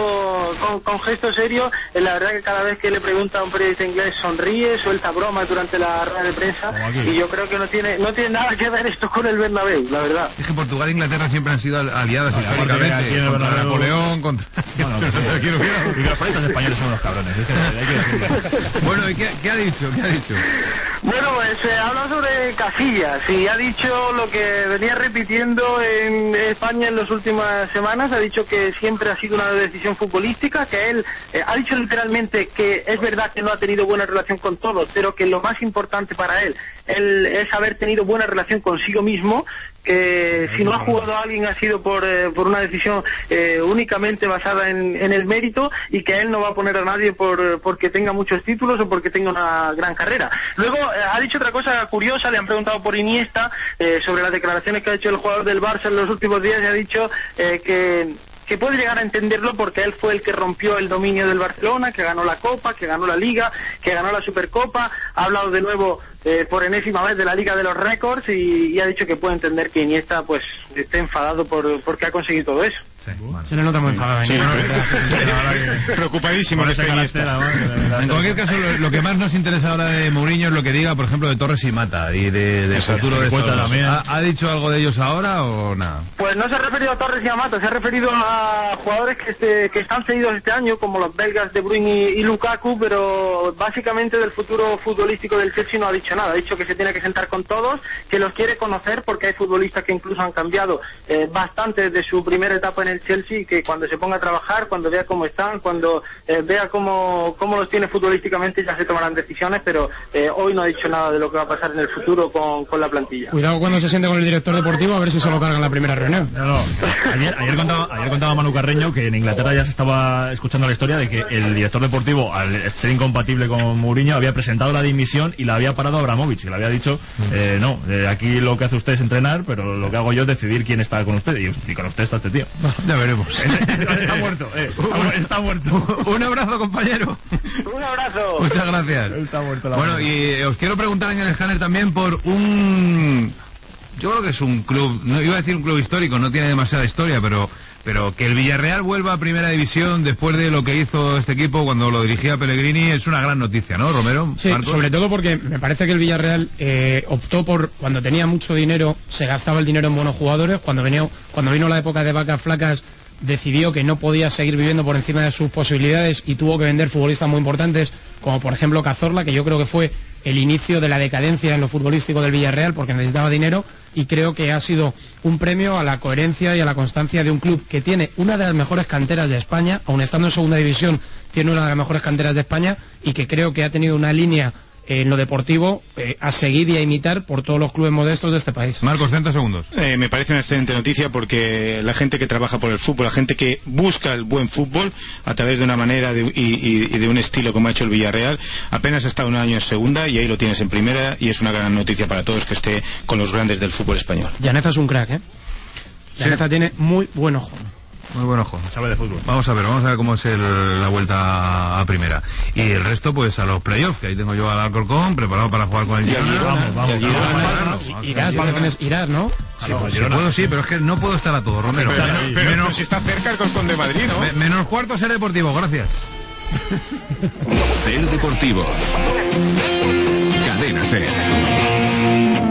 gesto serio, la verdad que cada vez que le pregunta a un periodista inglés sonríe, suelta bromas durante la rueda de prensa, y yo creo que no tiene nada que ver esto con el Bernabéu, la verdad. Es que Portugal e Inglaterra siempre han sido aliadas históricamente, contra Napoleón, contra... Y los países españoles son unos cabrones. Hay que decirlo. Bueno, ¿y qué ha dicho? Bueno, pues ha hablado sobre Casillas y ha dicho lo que venía repitiendo en España en las últimas semanas. Ha dicho que siempre ha sido una decisión futbolística, que él ha dicho literalmente que es verdad que no ha tenido buena relación con todos, pero que lo más importante para él es haber tenido buena relación consigo mismo, que si no ha jugado a alguien ha sido por una decisión únicamente basada en el mérito, y que él no va a poner a nadie porque tenga muchos títulos o porque tenga una gran carrera. Luego ha dicho otra cosa curiosa, le han preguntado por Iniesta sobre las declaraciones que ha hecho el jugador del Barça en los últimos días, y ha dicho que puede llegar a entenderlo porque él fue el que rompió el dominio del Barcelona, que ganó la Copa, que ganó la Liga, que ganó la Supercopa. Ha hablado de nuevo por enésima vez de la Liga de los Récords, y ha dicho que puede entender que Iniesta pues esté enfadado porque ha conseguido todo eso. Sí, se le nota muy enfadado. Preocupadísimo en ese En cualquier caso, lo que más nos interesa ahora de Mourinho es lo que diga, por ejemplo, de Torres y Mata y del futuro de estos. ¿Ha dicho algo de ellos ahora o nada? Pues no se ha referido a Torres y a Mata, se ha referido a jugadores que están cedidos este año, como los belgas De Bruyne y Lukaku, pero básicamente del futuro futbolístico del Chelsea no ha dicho nada. Ha dicho que se tiene que sentar con todos, que los quiere conocer, porque hay futbolistas que incluso han cambiado bastante desde su primera etapa en el Chelsea, y que cuando se ponga a trabajar, cuando vea cómo están, cuando vea cómo los tiene futbolísticamente, ya se tomarán decisiones, pero hoy no ha dicho nada de lo que va a pasar en el futuro con la plantilla. Cuidado cuando se siente con el director deportivo, a ver si se lo carga en la primera reunión. Ayer contaba Manu Carreño que en Inglaterra ya se estaba escuchando la historia de que el director deportivo, al ser incompatible con Mourinho, había presentado la dimisión y la había parado a Abramovich, que le había dicho aquí lo que hace usted es entrenar, pero lo que hago yo es decidir quién está con usted, y con usted está este tío. Ya veremos. Está muerto. Está muerto. Un abrazo, compañero. Un abrazo. Muchas gracias. Está muerto. Bueno, y os quiero preguntar en el escáner también por yo creo que es un club, no iba a decir un club histórico, no tiene demasiada historia, pero pero que el Villarreal vuelva a Primera División después de lo que hizo este equipo cuando lo dirigía Pellegrini es una gran noticia, ¿no, Romero? Sí, Marcos. sobre todo porque me parece que el Villarreal optó por, cuando tenía mucho dinero, se gastaba el dinero en buenos jugadores. Cuando vino la época de vacas flacas, decidió que no podía seguir viviendo por encima de sus posibilidades y tuvo que vender futbolistas muy importantes, como por ejemplo Cazorla, que yo creo que fue el inicio de la decadencia en lo futbolístico del Villarreal, porque necesitaba dinero, y creo que ha sido un premio a la coherencia y a la constancia de un club que tiene una de las mejores canteras de España, aun estando en segunda división, tiene una de las mejores canteras de España, y que creo que ha tenido una línea en lo deportivo a seguir y a imitar por todos los clubes modestos de este país. Marcos, 30 segundos. Me parece una excelente noticia, porque la gente que trabaja por el fútbol, la gente que busca el buen fútbol a través de una manera y de un estilo como ha hecho el Villarreal, apenas ha estado un año en segunda y ahí lo tienes en primera, y es una gran noticia para todos que esté con los grandes del fútbol español. Llaneza es un crack, ¿eh? Llaneza tiene muy buen ojo. Muy buen ojo. Sabe de fútbol. Vamos a ver cómo es la vuelta a primera. Y el resto, pues a los playoffs, que ahí tengo yo al Alcorcón preparado para jugar con el Girona. Vamos. Irás, ¿no? Si puedo, sí, pero es que no puedo estar a todo, Romero. Pero si está cerca el Colcón de Madrid, ¿no? Menos cuarto Ser Deportivo, gracias. Ser Deportivos. Cadena Ser.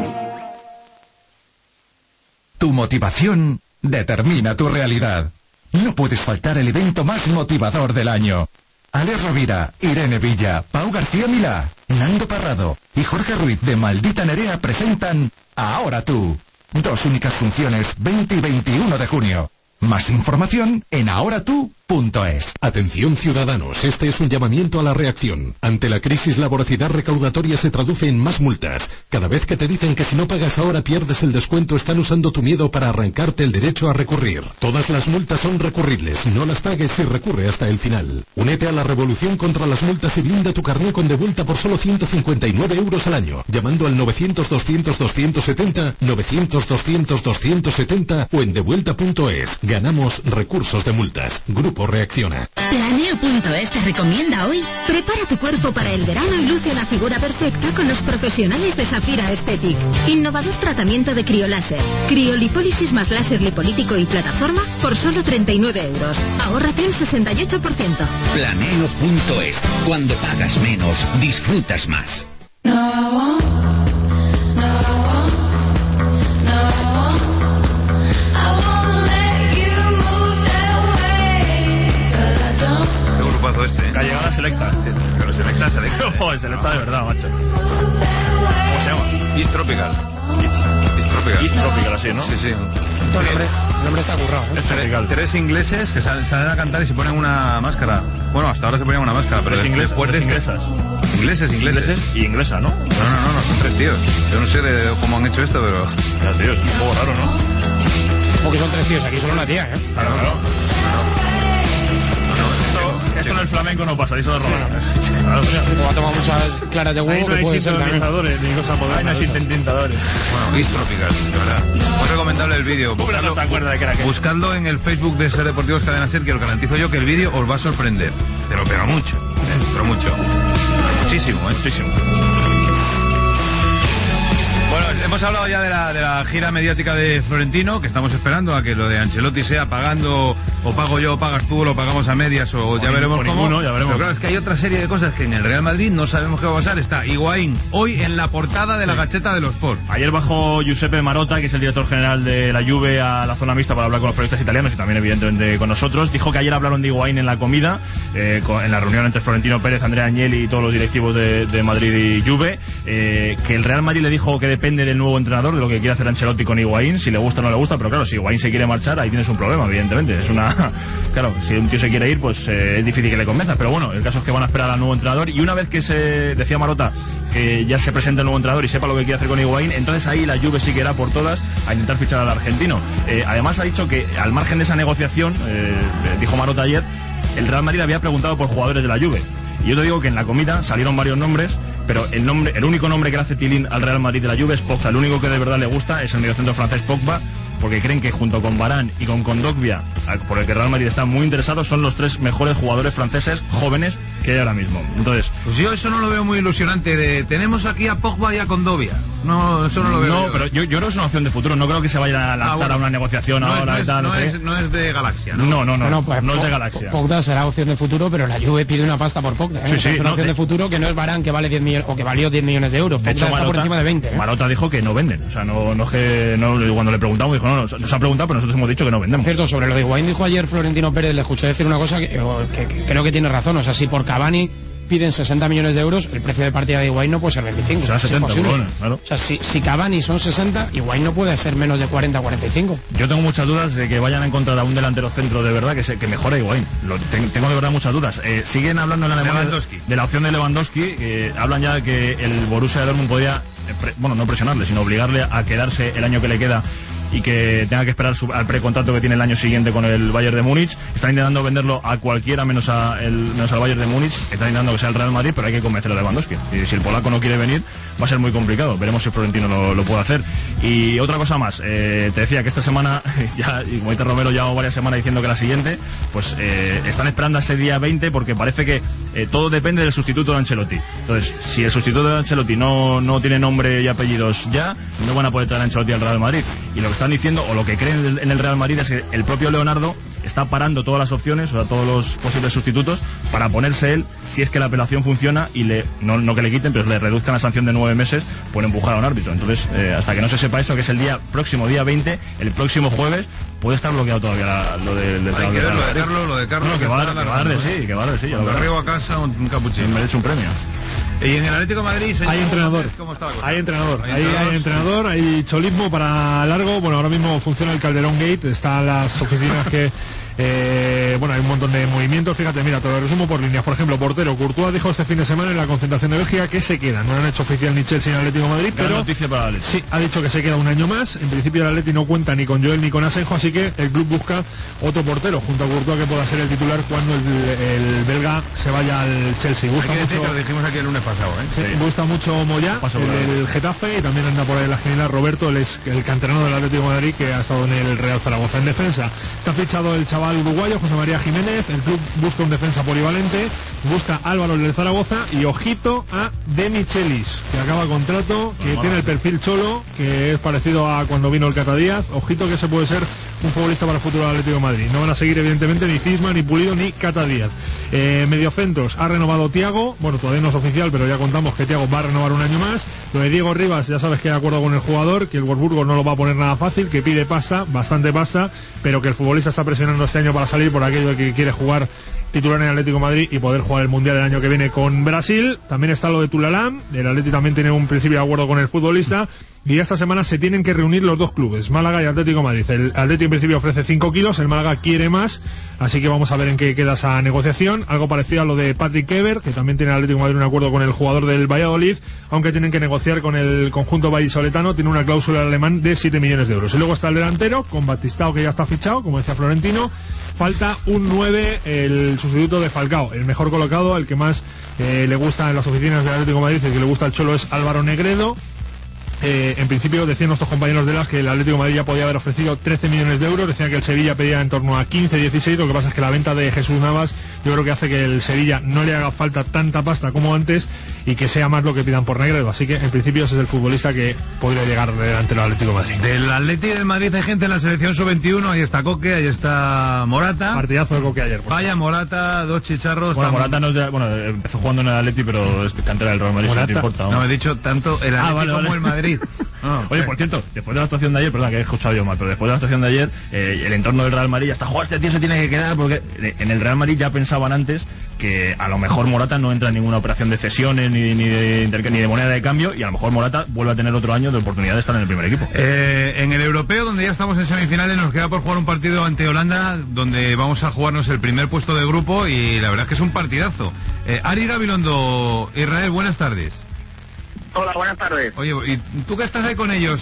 Tu motivación determina tu realidad. No puedes faltar el evento más motivador del año. Alex Rovira, Irene Villa, Pau García Milá, Nando Parrado y Jorge Ruiz de Maldita Nerea presentan Ahora Tú. 2 únicas funciones, 20 y 21 de junio. Más información en ahoratú.es. Atención ciudadanos, este es un llamamiento a la reacción. Ante la crisis, la voracidad recaudatoria se traduce en más multas. Cada vez que te dicen que si no pagas ahora pierdes el descuento, están usando tu miedo para arrancarte el derecho a recurrir. Todas las multas son recurribles, no las pagues y recurre hasta el final. Únete a la revolución contra las multas y blinda tu carné con devuelta por solo 159 euros al año, llamando al 900-200-270, 900-200-270 o en devuelta.es. Ganamos recursos de multas. Grupo Reacciona. Planeo.es te recomienda hoy: prepara tu cuerpo para el verano y luce una figura perfecta con los profesionales de Safira Aesthetic. Innovador tratamiento de crioláser, criolipólisis más láser lipolítico y plataforma por solo 39 euros. Ahórrate el 68%. Planeo.es. Cuando pagas menos, disfrutas más. Ha llegado la Selecta. Sí, pero Selecta. Joder, Selecta de verdad, macho. ¿Cómo se llama? East Tropical. East Tropical, así, ¿no? Sí. El nombre está currado, ¿eh? 3 ingleses que salen a cantar y se ponen una máscara. Bueno, hasta ahora se ponían una máscara, pero inglesas. Ingleses. Y inglesa, ¿no? No, son 3 tíos. Yo no sé cómo han hecho esto, pero... Ya, tío, es un poco raro, ¿no? Porque son 3 tíos, aquí solo una tía, ¿eh? Claro. Esto en el flamenco no pasa, eso de robar. Claro, como ha tomado muchas claras de huevo, ahí no que puede ser sintetizadores ni cosas modernas. Ahí no hay sintetizadores. Bueno, East Tropical, de verdad. Muy recomendable el vídeo. Buscadlo en el Facebook de Ser Deportivos Cadena Ser, que os garantizo yo que el vídeo os va a sorprender. Pero mucho. Pero mucho. Muchísimo. Bueno, hemos hablado ya de la gira mediática de Florentino, que estamos esperando a que lo de Ancelotti sea pagando, o pago yo, o pagas tú, o lo pagamos a medias, o ya veremos cómo. Pero claro, es que hay otra serie de cosas que en el Real Madrid no sabemos qué va a pasar. Está Higuaín hoy en la portada de la Gaceta de los Sport. Ayer bajó Giuseppe Marotta, que es el director general de la Juve, a la zona mixta para hablar con los periodistas italianos y también evidentemente con nosotros. Dijo que ayer hablaron de Higuaín en la comida, en la reunión entre Florentino Pérez, Andrea Agnelli y todos los directivos de Madrid y Juve, que el Real Madrid le dijo que depende del nuevo entrenador, de lo que quiere hacer Ancelotti con Higuaín, si le gusta o no le gusta, pero claro, si Higuaín se quiere marchar, ahí tienes un problema, evidentemente. Claro, si un tío se quiere ir, pues es difícil que le convenzas, pero bueno, el caso es que van a esperar al nuevo entrenador, y una vez que decía Marotta, que ya se presente el nuevo entrenador y sepa lo que quiere hacer con Higuaín, entonces ahí la Juve sí que irá por todas a intentar fichar al argentino. Además ha dicho que al margen de esa negociación, dijo Marotta ayer, el Real Madrid había preguntado por jugadores de la Juve. Y yo te digo que en la comida salieron varios nombres, pero el único nombre que le hace tilín al Real Madrid de la Juve es Pogba. El único que de verdad le gusta es el mediocentro francés Pogba, porque creen que junto con Varane y con Kondogbia, por el que Real Madrid está muy interesado, son los 3 mejores jugadores franceses jóvenes que hay ahora mismo. Entonces, pues yo eso no lo veo muy ilusionante. Tenemos aquí a Pogba y a Kondogbia. No, eso no lo veo. No, pero yo creo que es una opción de futuro. No creo que se vaya a lanzar a una negociación ahora y tal. No es de Galaxia, ¿no? No, pues, no es de Galaxia. Pogba será opción de futuro, pero la Juve pide una pasta por Pogba. Sí, es una opción de futuro que no es Varane, que vale 10 millones o que valió 10 millones de euros. De hecho, está por encima de 20. Marotta dijo que no venden. O sea, no es que cuando le preguntamos dijo, no, nos han preguntado, pero nosotros hemos dicho que no vendemos. Cierto, sobre lo de Higuaín dijo ayer Florentino Pérez, le escuché decir una cosa que creo que tiene razón. O sea, si por Cavani piden 60 millones de euros, el precio de partida de Higuaín no puede ser 25. Será 70, bueno, claro. O sea, si Cavani son 60, Higuaín no puede ser menos de 40 o 45. Yo tengo muchas dudas de que vayan a encontrar a un delantero centro de verdad que mejore a Higuaín. Tengo de verdad muchas dudas. Siguen hablando en Alemania de la opción de Lewandowski. Hablan ya de que el Borussia Dortmund podía, no presionarle, sino obligarle a quedarse el año que le queda y que tenga que esperar al precontrato que tiene el año siguiente con el Bayern de Múnich. Están intentando venderlo a cualquiera menos al Bayern de Múnich. Están intentando que sea el Real Madrid, pero hay que convencer a Lewandowski. Y si el polaco no quiere venir, va a ser muy complicado. Veremos si Florentino lo puede hacer. Y otra cosa más, te decía que esta semana, ya, y como dice Romero, llevamos varias semanas diciendo que la siguiente, pues están esperando a ese día 20 porque parece que todo depende del sustituto de Ancelotti. Entonces, si el sustituto de Ancelotti no tiene nombre y apellidos ya, no van a poder traer a Ancelotti al Real Madrid. Y lo que están diciendo, o lo que creen en el Real Madrid, es que el propio Leonardo está parando todas las opciones, o sea, todos los posibles sustitutos, para ponerse él, si es que la apelación funciona, y no que le quiten, pero le reduzcan la sanción de 9 meses por empujar a un árbitro. Entonces, hasta que no se sepa eso, que es el próximo día 20, el próximo jueves, puede estar bloqueado todavía lo de Carlos. Lo de Carlos, que va a dar de sí. Lo arribo a casa un capuchino. Merece un premio. Y en el Atlético de Madrid, señor, hay entrenador. ¿Cómo está la cosa? Hay entrenador, hay cholismo para largo. Bueno, ahora mismo funciona el Calderón Gate, están las oficinas que hay un montón de movimientos. Fíjate, mira, te lo resumo por líneas. Por ejemplo, portero Courtois dijo este fin de semana en la concentración de Bélgica que se queda. No lo han hecho oficial ni Chelsea ni Atlético de Madrid, pero noticia para el Atleti. Sí, ha dicho que se queda un año más. En principio el Atleti no cuenta ni con Joel ni con Asenjo, así que el club busca otro portero junto a Courtois que pueda ser el titular cuando el belga se vaya al Chelsea. Gusta mucho, lo dijimos aquí el lunes pasado, Sí, gusta mucho Moyá, el Getafe, y también anda por ahí la general Roberto, el canterano del Atlético de Madrid, que ha estado en el Real Zaragoza. En defensa está fichado el chaval uruguayo José María Jiménez. El club busca un defensa polivalente, busca Álvaro del Zaragoza, y ojito a De Michelis, que acaba contrato, que tiene el perfil cholo, que es parecido a cuando vino el Cata Díaz. Ojito que ese puede ser un futbolista para el futuro del Atlético de Madrid. No van a seguir evidentemente ni Cisma, ni Pulido, ni Cata Díaz. Mediocentros, ha renovado Thiago, todavía no es oficial, pero ya contamos que Thiago va a renovar un año más. Lo de Diego Rivas, ya sabes que de acuerdo con el jugador, que el Wolfsburgo no lo va a poner nada fácil, que pide pasta, bastante pasta, pero que el futbolista está presionando este año para salir por aquello de que quiere jugar titular en el Atlético de Madrid y poder jugar el Mundial del año que viene con Brasil. También está lo de Tulalam, el Atlético también tiene un principio de acuerdo con el futbolista, y esta semana se tienen que reunir los dos clubes, Málaga y Atlético de Madrid. El Atlético en principio ofrece 5 kilos, el Málaga quiere más, así que vamos a ver en qué queda esa negociación. Algo parecido a lo de Patrick Ever, que también tiene el Atlético de Madrid un acuerdo con el jugador del Valladolid, aunque tienen que negociar con el conjunto vallisoletano, tiene una cláusula alemán de 7 millones de euros. Y luego está el delantero, con Batistao, que ya está fichado, como decía Florentino. Falta un 9, el sustituto de Falcao, el mejor colocado, el que más le gusta en las oficinas del Atlético de Madrid, el que le gusta al Cholo es Álvaro Negredo. En principio decían nuestros compañeros de las que el Atlético de Madrid ya podía haber ofrecido 13 millones de euros, decían que el Sevilla pedía en torno a 15, 16, lo que pasa es que la venta de Jesús Navas yo creo que hace que el Sevilla no le haga falta tanta pasta como antes y que sea más lo que pidan por Negredo, así que en principio ese es el futbolista que podría llegar delante del Atlético de Madrid. Del Atlético de Madrid hay gente en la selección sub-21, ahí está Coque, ahí está Morata. Partidazo de Coque ayer. Vaya Morata, dos chicharros. Morata no es empezó jugando en el Atlético, pero es cantera del Real Madrid, no te importa. No, he dicho tanto el Atlético como el Madrid. Oye, por cierto, después de la actuación de ayer, perdón que he escuchado yo mal, pero después de la actuación de ayer, el entorno del Real Madrid, hasta este tío se tiene que quedar, porque en el Real Madrid ya pensaban antes que a lo mejor Morata no entra en ninguna operación de cesiones ni de moneda de cambio, y a lo mejor Morata vuelve a tener otro año de oportunidad de estar en el primer equipo. En el europeo, donde ya estamos en semifinales, nos queda por jugar un partido ante Holanda, donde vamos a jugarnos el primer puesto de grupo, y la verdad es que es un partidazo. Ari Gabilondo, Israel, buenas tardes. Hola, buenas tardes. Oye, ¿y tú que estás ahí con ellos?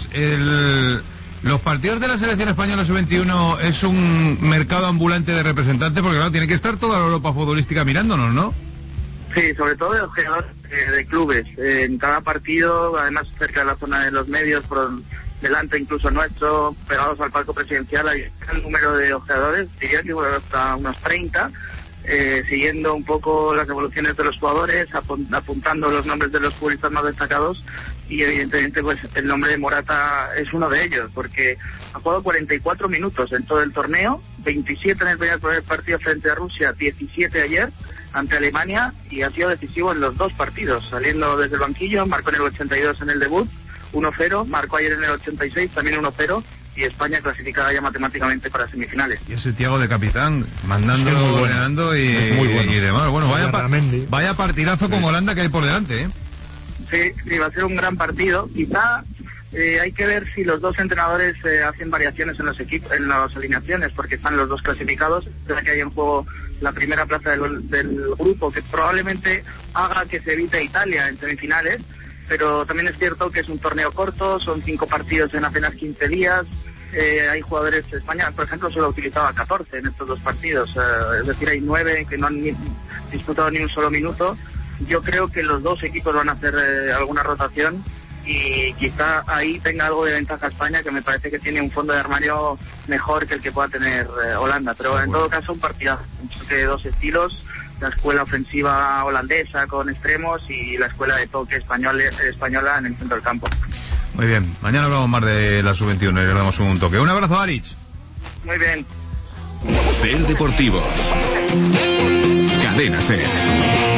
¿Los partidos de la selección española sub-21 es un mercado ambulante de representantes? Porque claro, tiene que estar toda la Europa futbolística mirándonos, ¿no? Sí, sobre todo de los jugadores de clubes. En cada partido, además cerca de la zona de los medios, por delante incluso nuestro, pegados al palco presidencial, hay un número de ojeadores, diría que hasta unos 30, siguiendo un poco las evoluciones de los jugadores, apuntando los nombres de los futbolistas más destacados, y evidentemente pues el nombre de Morata es uno de ellos, porque ha jugado 44 minutos en todo el torneo, 27 en el primer partido frente a Rusia, 17 ayer ante Alemania, y ha sido decisivo en los dos partidos, saliendo desde el banquillo, marcó en el 82 en el debut, 1-0, marcó ayer en el 86, también 1-0, y España clasificada ya matemáticamente para semifinales. Y ese Thiago de capitán, mandando, ordenando y demás. Bueno, vaya partidazo con Holanda que hay por delante, ¿eh? Sí, va a ser un gran partido. Quizá hay que ver si los dos entrenadores hacen variaciones en los equipos, en las alineaciones, porque están los dos clasificados. Creo que hay en juego la primera plaza del grupo, que probablemente haga que se evite Italia en semifinales, pero también es cierto que es un torneo corto, son 5 partidos en apenas 15 días. Hay jugadores, España por ejemplo solo ha utilizado 14 en estos dos partidos, es decir, hay 9 que no han disputado ni un solo minuto. Yo creo que los dos equipos van a hacer alguna rotación, y quizá ahí tenga algo de ventaja España, que me parece que tiene un fondo de armario mejor que el que pueda tener Holanda, pero en todo caso un partidazo, un choque de dos estilos, la escuela ofensiva holandesa con extremos y la escuela de toque española en el centro del campo. Muy bien, mañana hablamos más de la sub-21 y le damos un toque. Un abrazo, Aritz. Muy bien. Ser Deportivos. Cadena Ser.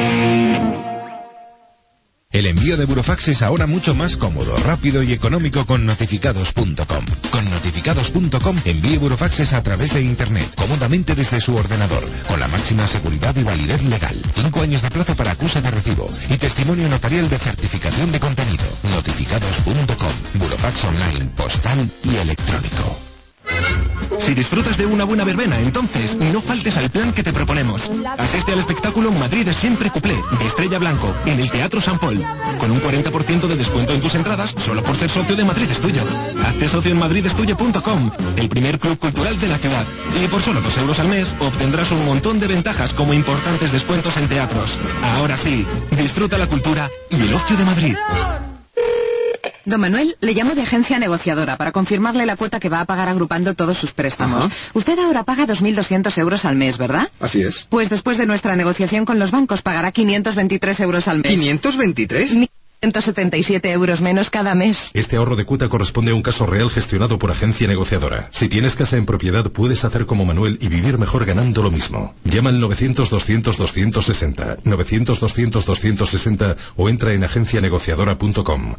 El envío de burofax es ahora mucho más cómodo, rápido y económico con notificados.com. Con notificados.com envíe burofaxes a través de Internet, cómodamente desde su ordenador, con la máxima seguridad y validez legal. 5 años de plazo para acuse de recibo y testimonio notarial de certificación de contenido. Notificados.com. Burofax online, postal y electrónico. Si disfrutas de una buena verbena, entonces no faltes al plan que te proponemos. Asiste al espectáculo Madrid es siempre cuplé, de Estrella Blanco, en el Teatro San Paul, con un 40% de descuento en tus entradas, solo por ser socio de Madrid es Tuyo. Hazte socio en madridestuyo.com, el primer club cultural de la ciudad. Y por solo 2 euros al mes, obtendrás un montón de ventajas como importantes descuentos en teatros. Ahora sí, disfruta la cultura y el ocio de Madrid. Don Manuel, le llamo de agencia negociadora para confirmarle la cuota que va a pagar agrupando todos sus préstamos. Ajá. Usted ahora paga 2.200 euros al mes, ¿verdad? Así es. Pues después de nuestra negociación con los bancos pagará 523 euros al mes. ¿523? 177 euros menos cada mes. Este ahorro de cuota corresponde a un caso real gestionado por agencia negociadora. Si tienes casa en propiedad, puedes hacer como Manuel y vivir mejor ganando lo mismo. Llama al 900-200-260, 900-200-260 o entra en agencianegociadora.com.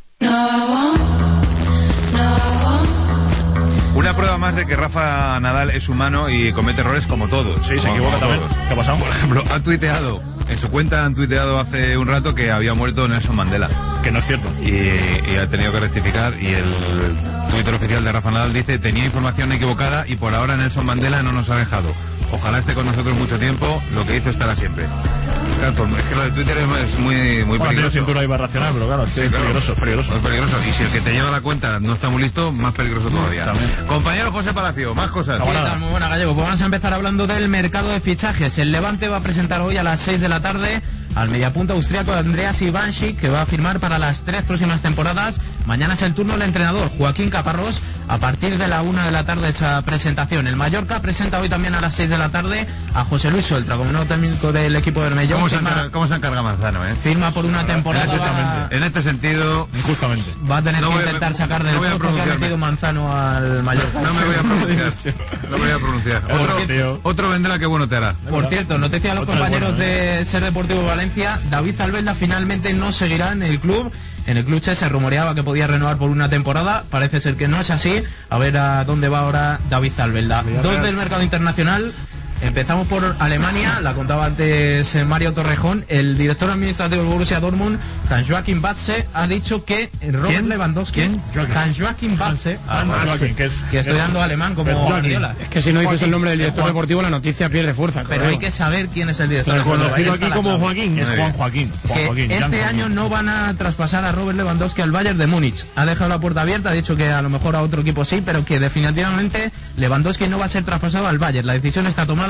Una prueba más de que Rafa Nadal es humano y comete errores como todos. Sí, se equivoca también. ¿Qué ha pasado? Por ejemplo, en su cuenta han tuiteado hace un rato que había muerto Nelson Mandela. Que no es cierto. Y ha tenido que rectificar, y el Twitter oficial de Rafa Nadal dice: tenía información equivocada y por ahora Nelson Mandela no nos ha dejado. Ojalá esté con nosotros mucho tiempo, lo que hizo estará siempre. Claro, es que lo de Twitter es muy peligroso. Siempre una iba racional, pero claro, sí, peligroso. Muy peligroso. Y si el que te lleva la cuenta no está muy listo, más peligroso todavía. También. Compañero José Palacio, más cosas. ¿Qué tal? Muy buena, Gallego. Pues vamos a empezar hablando del mercado de fichajes. El Levante va a presentar hoy a las 6 de la tarde al mediapunta austriaco Andreas Ivanschik, que va a firmar para las 3 próximas temporadas. Mañana es el turno del entrenador Joaquín Caparrós, a partir de la 1 de la tarde esa presentación. El Mallorca presenta hoy también a las 6 de la tarde a José Luis Soltra como nuevo técnico del equipo bermellón. ¿Cómo se encarga Manzano? Firma por una temporada. En este sentido, injustamente. Va a tener que intentar sacar del pozo que ha metido Manzano al Mallorca. No me voy a pronunciar. Otro vendrá que bueno te hará. Por cierto, noticia a los compañeros de Ser Deportivo Valencia: David Albelda finalmente no seguirá en el club. En el club se rumoreaba que podía renovar por una temporada. Parece ser que no es así. A ver a dónde va ahora David Albelda. Dos del mercado internacional. Empezamos por Alemania, la contaba antes Mario Torrejón. El director administrativo del Borussia Dortmund, Hans-Joachim Batze, ha dicho que Robert Lewandowski... Hans-Joachim Batze, que estoy dando alemán como Guardiola. Es que si no dices el nombre del director deportivo, la noticia pierde fuerza. Pero hay que saber quién es el director deportivo. Conocido aquí como Joaquín, es Juan Joaquín. Este año no van a traspasar a Robert Lewandowski al Bayern de Múnich. Ha dejado la puerta abierta, ha dicho que a lo mejor a otro equipo sí, pero que definitivamente Lewandowski no va a ser traspasado al Bayern. La decisión está tomada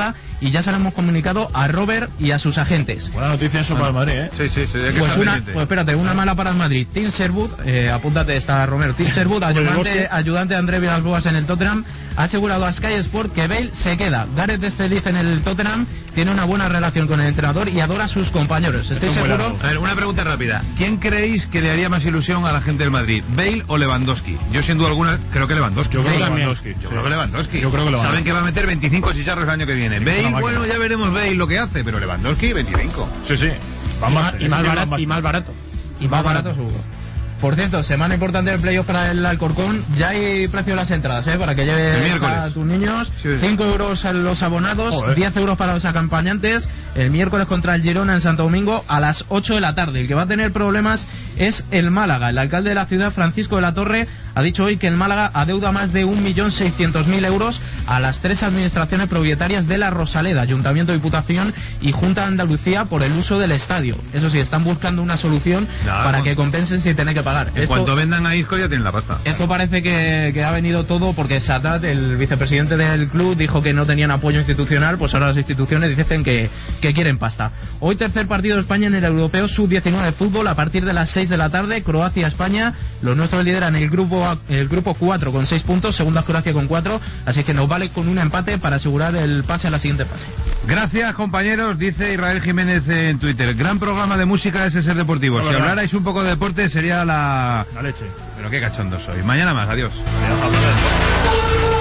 temporada y ya se lo hemos comunicado a Robert y a sus agentes. Buena noticia eso para el Madrid, ¿eh? Sí, sí, sí. Pues espérate, una mala para el Madrid. Tim Sherwood, apúntate esta, Romero. Tim Sherwood, ayudante de André Villas-Boas en el Tottenham, ha asegurado a Sky Sport que Bale se queda. Gareth es feliz en el Tottenham, tiene una buena relación con el entrenador y adora a sus compañeros. Estoy seguro. A ver, una pregunta rápida. ¿Quién creéis que le haría más ilusión a la gente del Madrid? ¿Bale o Lewandowski? Yo sin duda alguna creo que Lewandowski. Yo creo que Lewandowski. Saben que va a meter 25 chicharros el año que viene. Bale, bueno, ya veremos Bale lo que hace, pero Lewandowski 25. Sí, sí. Y más barato seguro. Por cierto, semana importante del playoff para el Alcorcón. Ya hay precio de las entradas, para que lleves a tus niños. 5 euros a los abonados, 10 euros para los acompañantes. El miércoles contra el Girona en Santo Domingo a las 8 de la tarde. El que va a tener problemas es el Málaga. El alcalde de la ciudad, Francisco de la Torre, ha dicho hoy que el Málaga adeuda más de 1.600.000 euros a las 3 administraciones propietarias de la Rosaleda, Ayuntamiento, Diputación y Junta de Andalucía, por el uso del estadio. Eso sí, están buscando una solución para que compensen sin tener que pagar. En cuanto vendan a Isco ya tienen la pasta. Esto parece que ha venido todo porque Sadat, el vicepresidente del club, dijo que no tenían apoyo institucional, pues ahora las instituciones dicen que quieren pasta. Hoy tercer partido de España en el Europeo Sub-19 de fútbol a partir de las 6 de la tarde, Croacia-España. Los nuestros lideran el grupo 4 con 6 puntos, segunda Croacia con 4, así que nos vale con un empate para asegurar el pase a la siguiente fase. Gracias, compañeros, dice Israel Jiménez en Twitter. Gran programa de música es Ser Deportivo. Si hablarais un poco de deporte sería la leche. Pero qué cachondo soy. Mañana más, adiós. Adiós.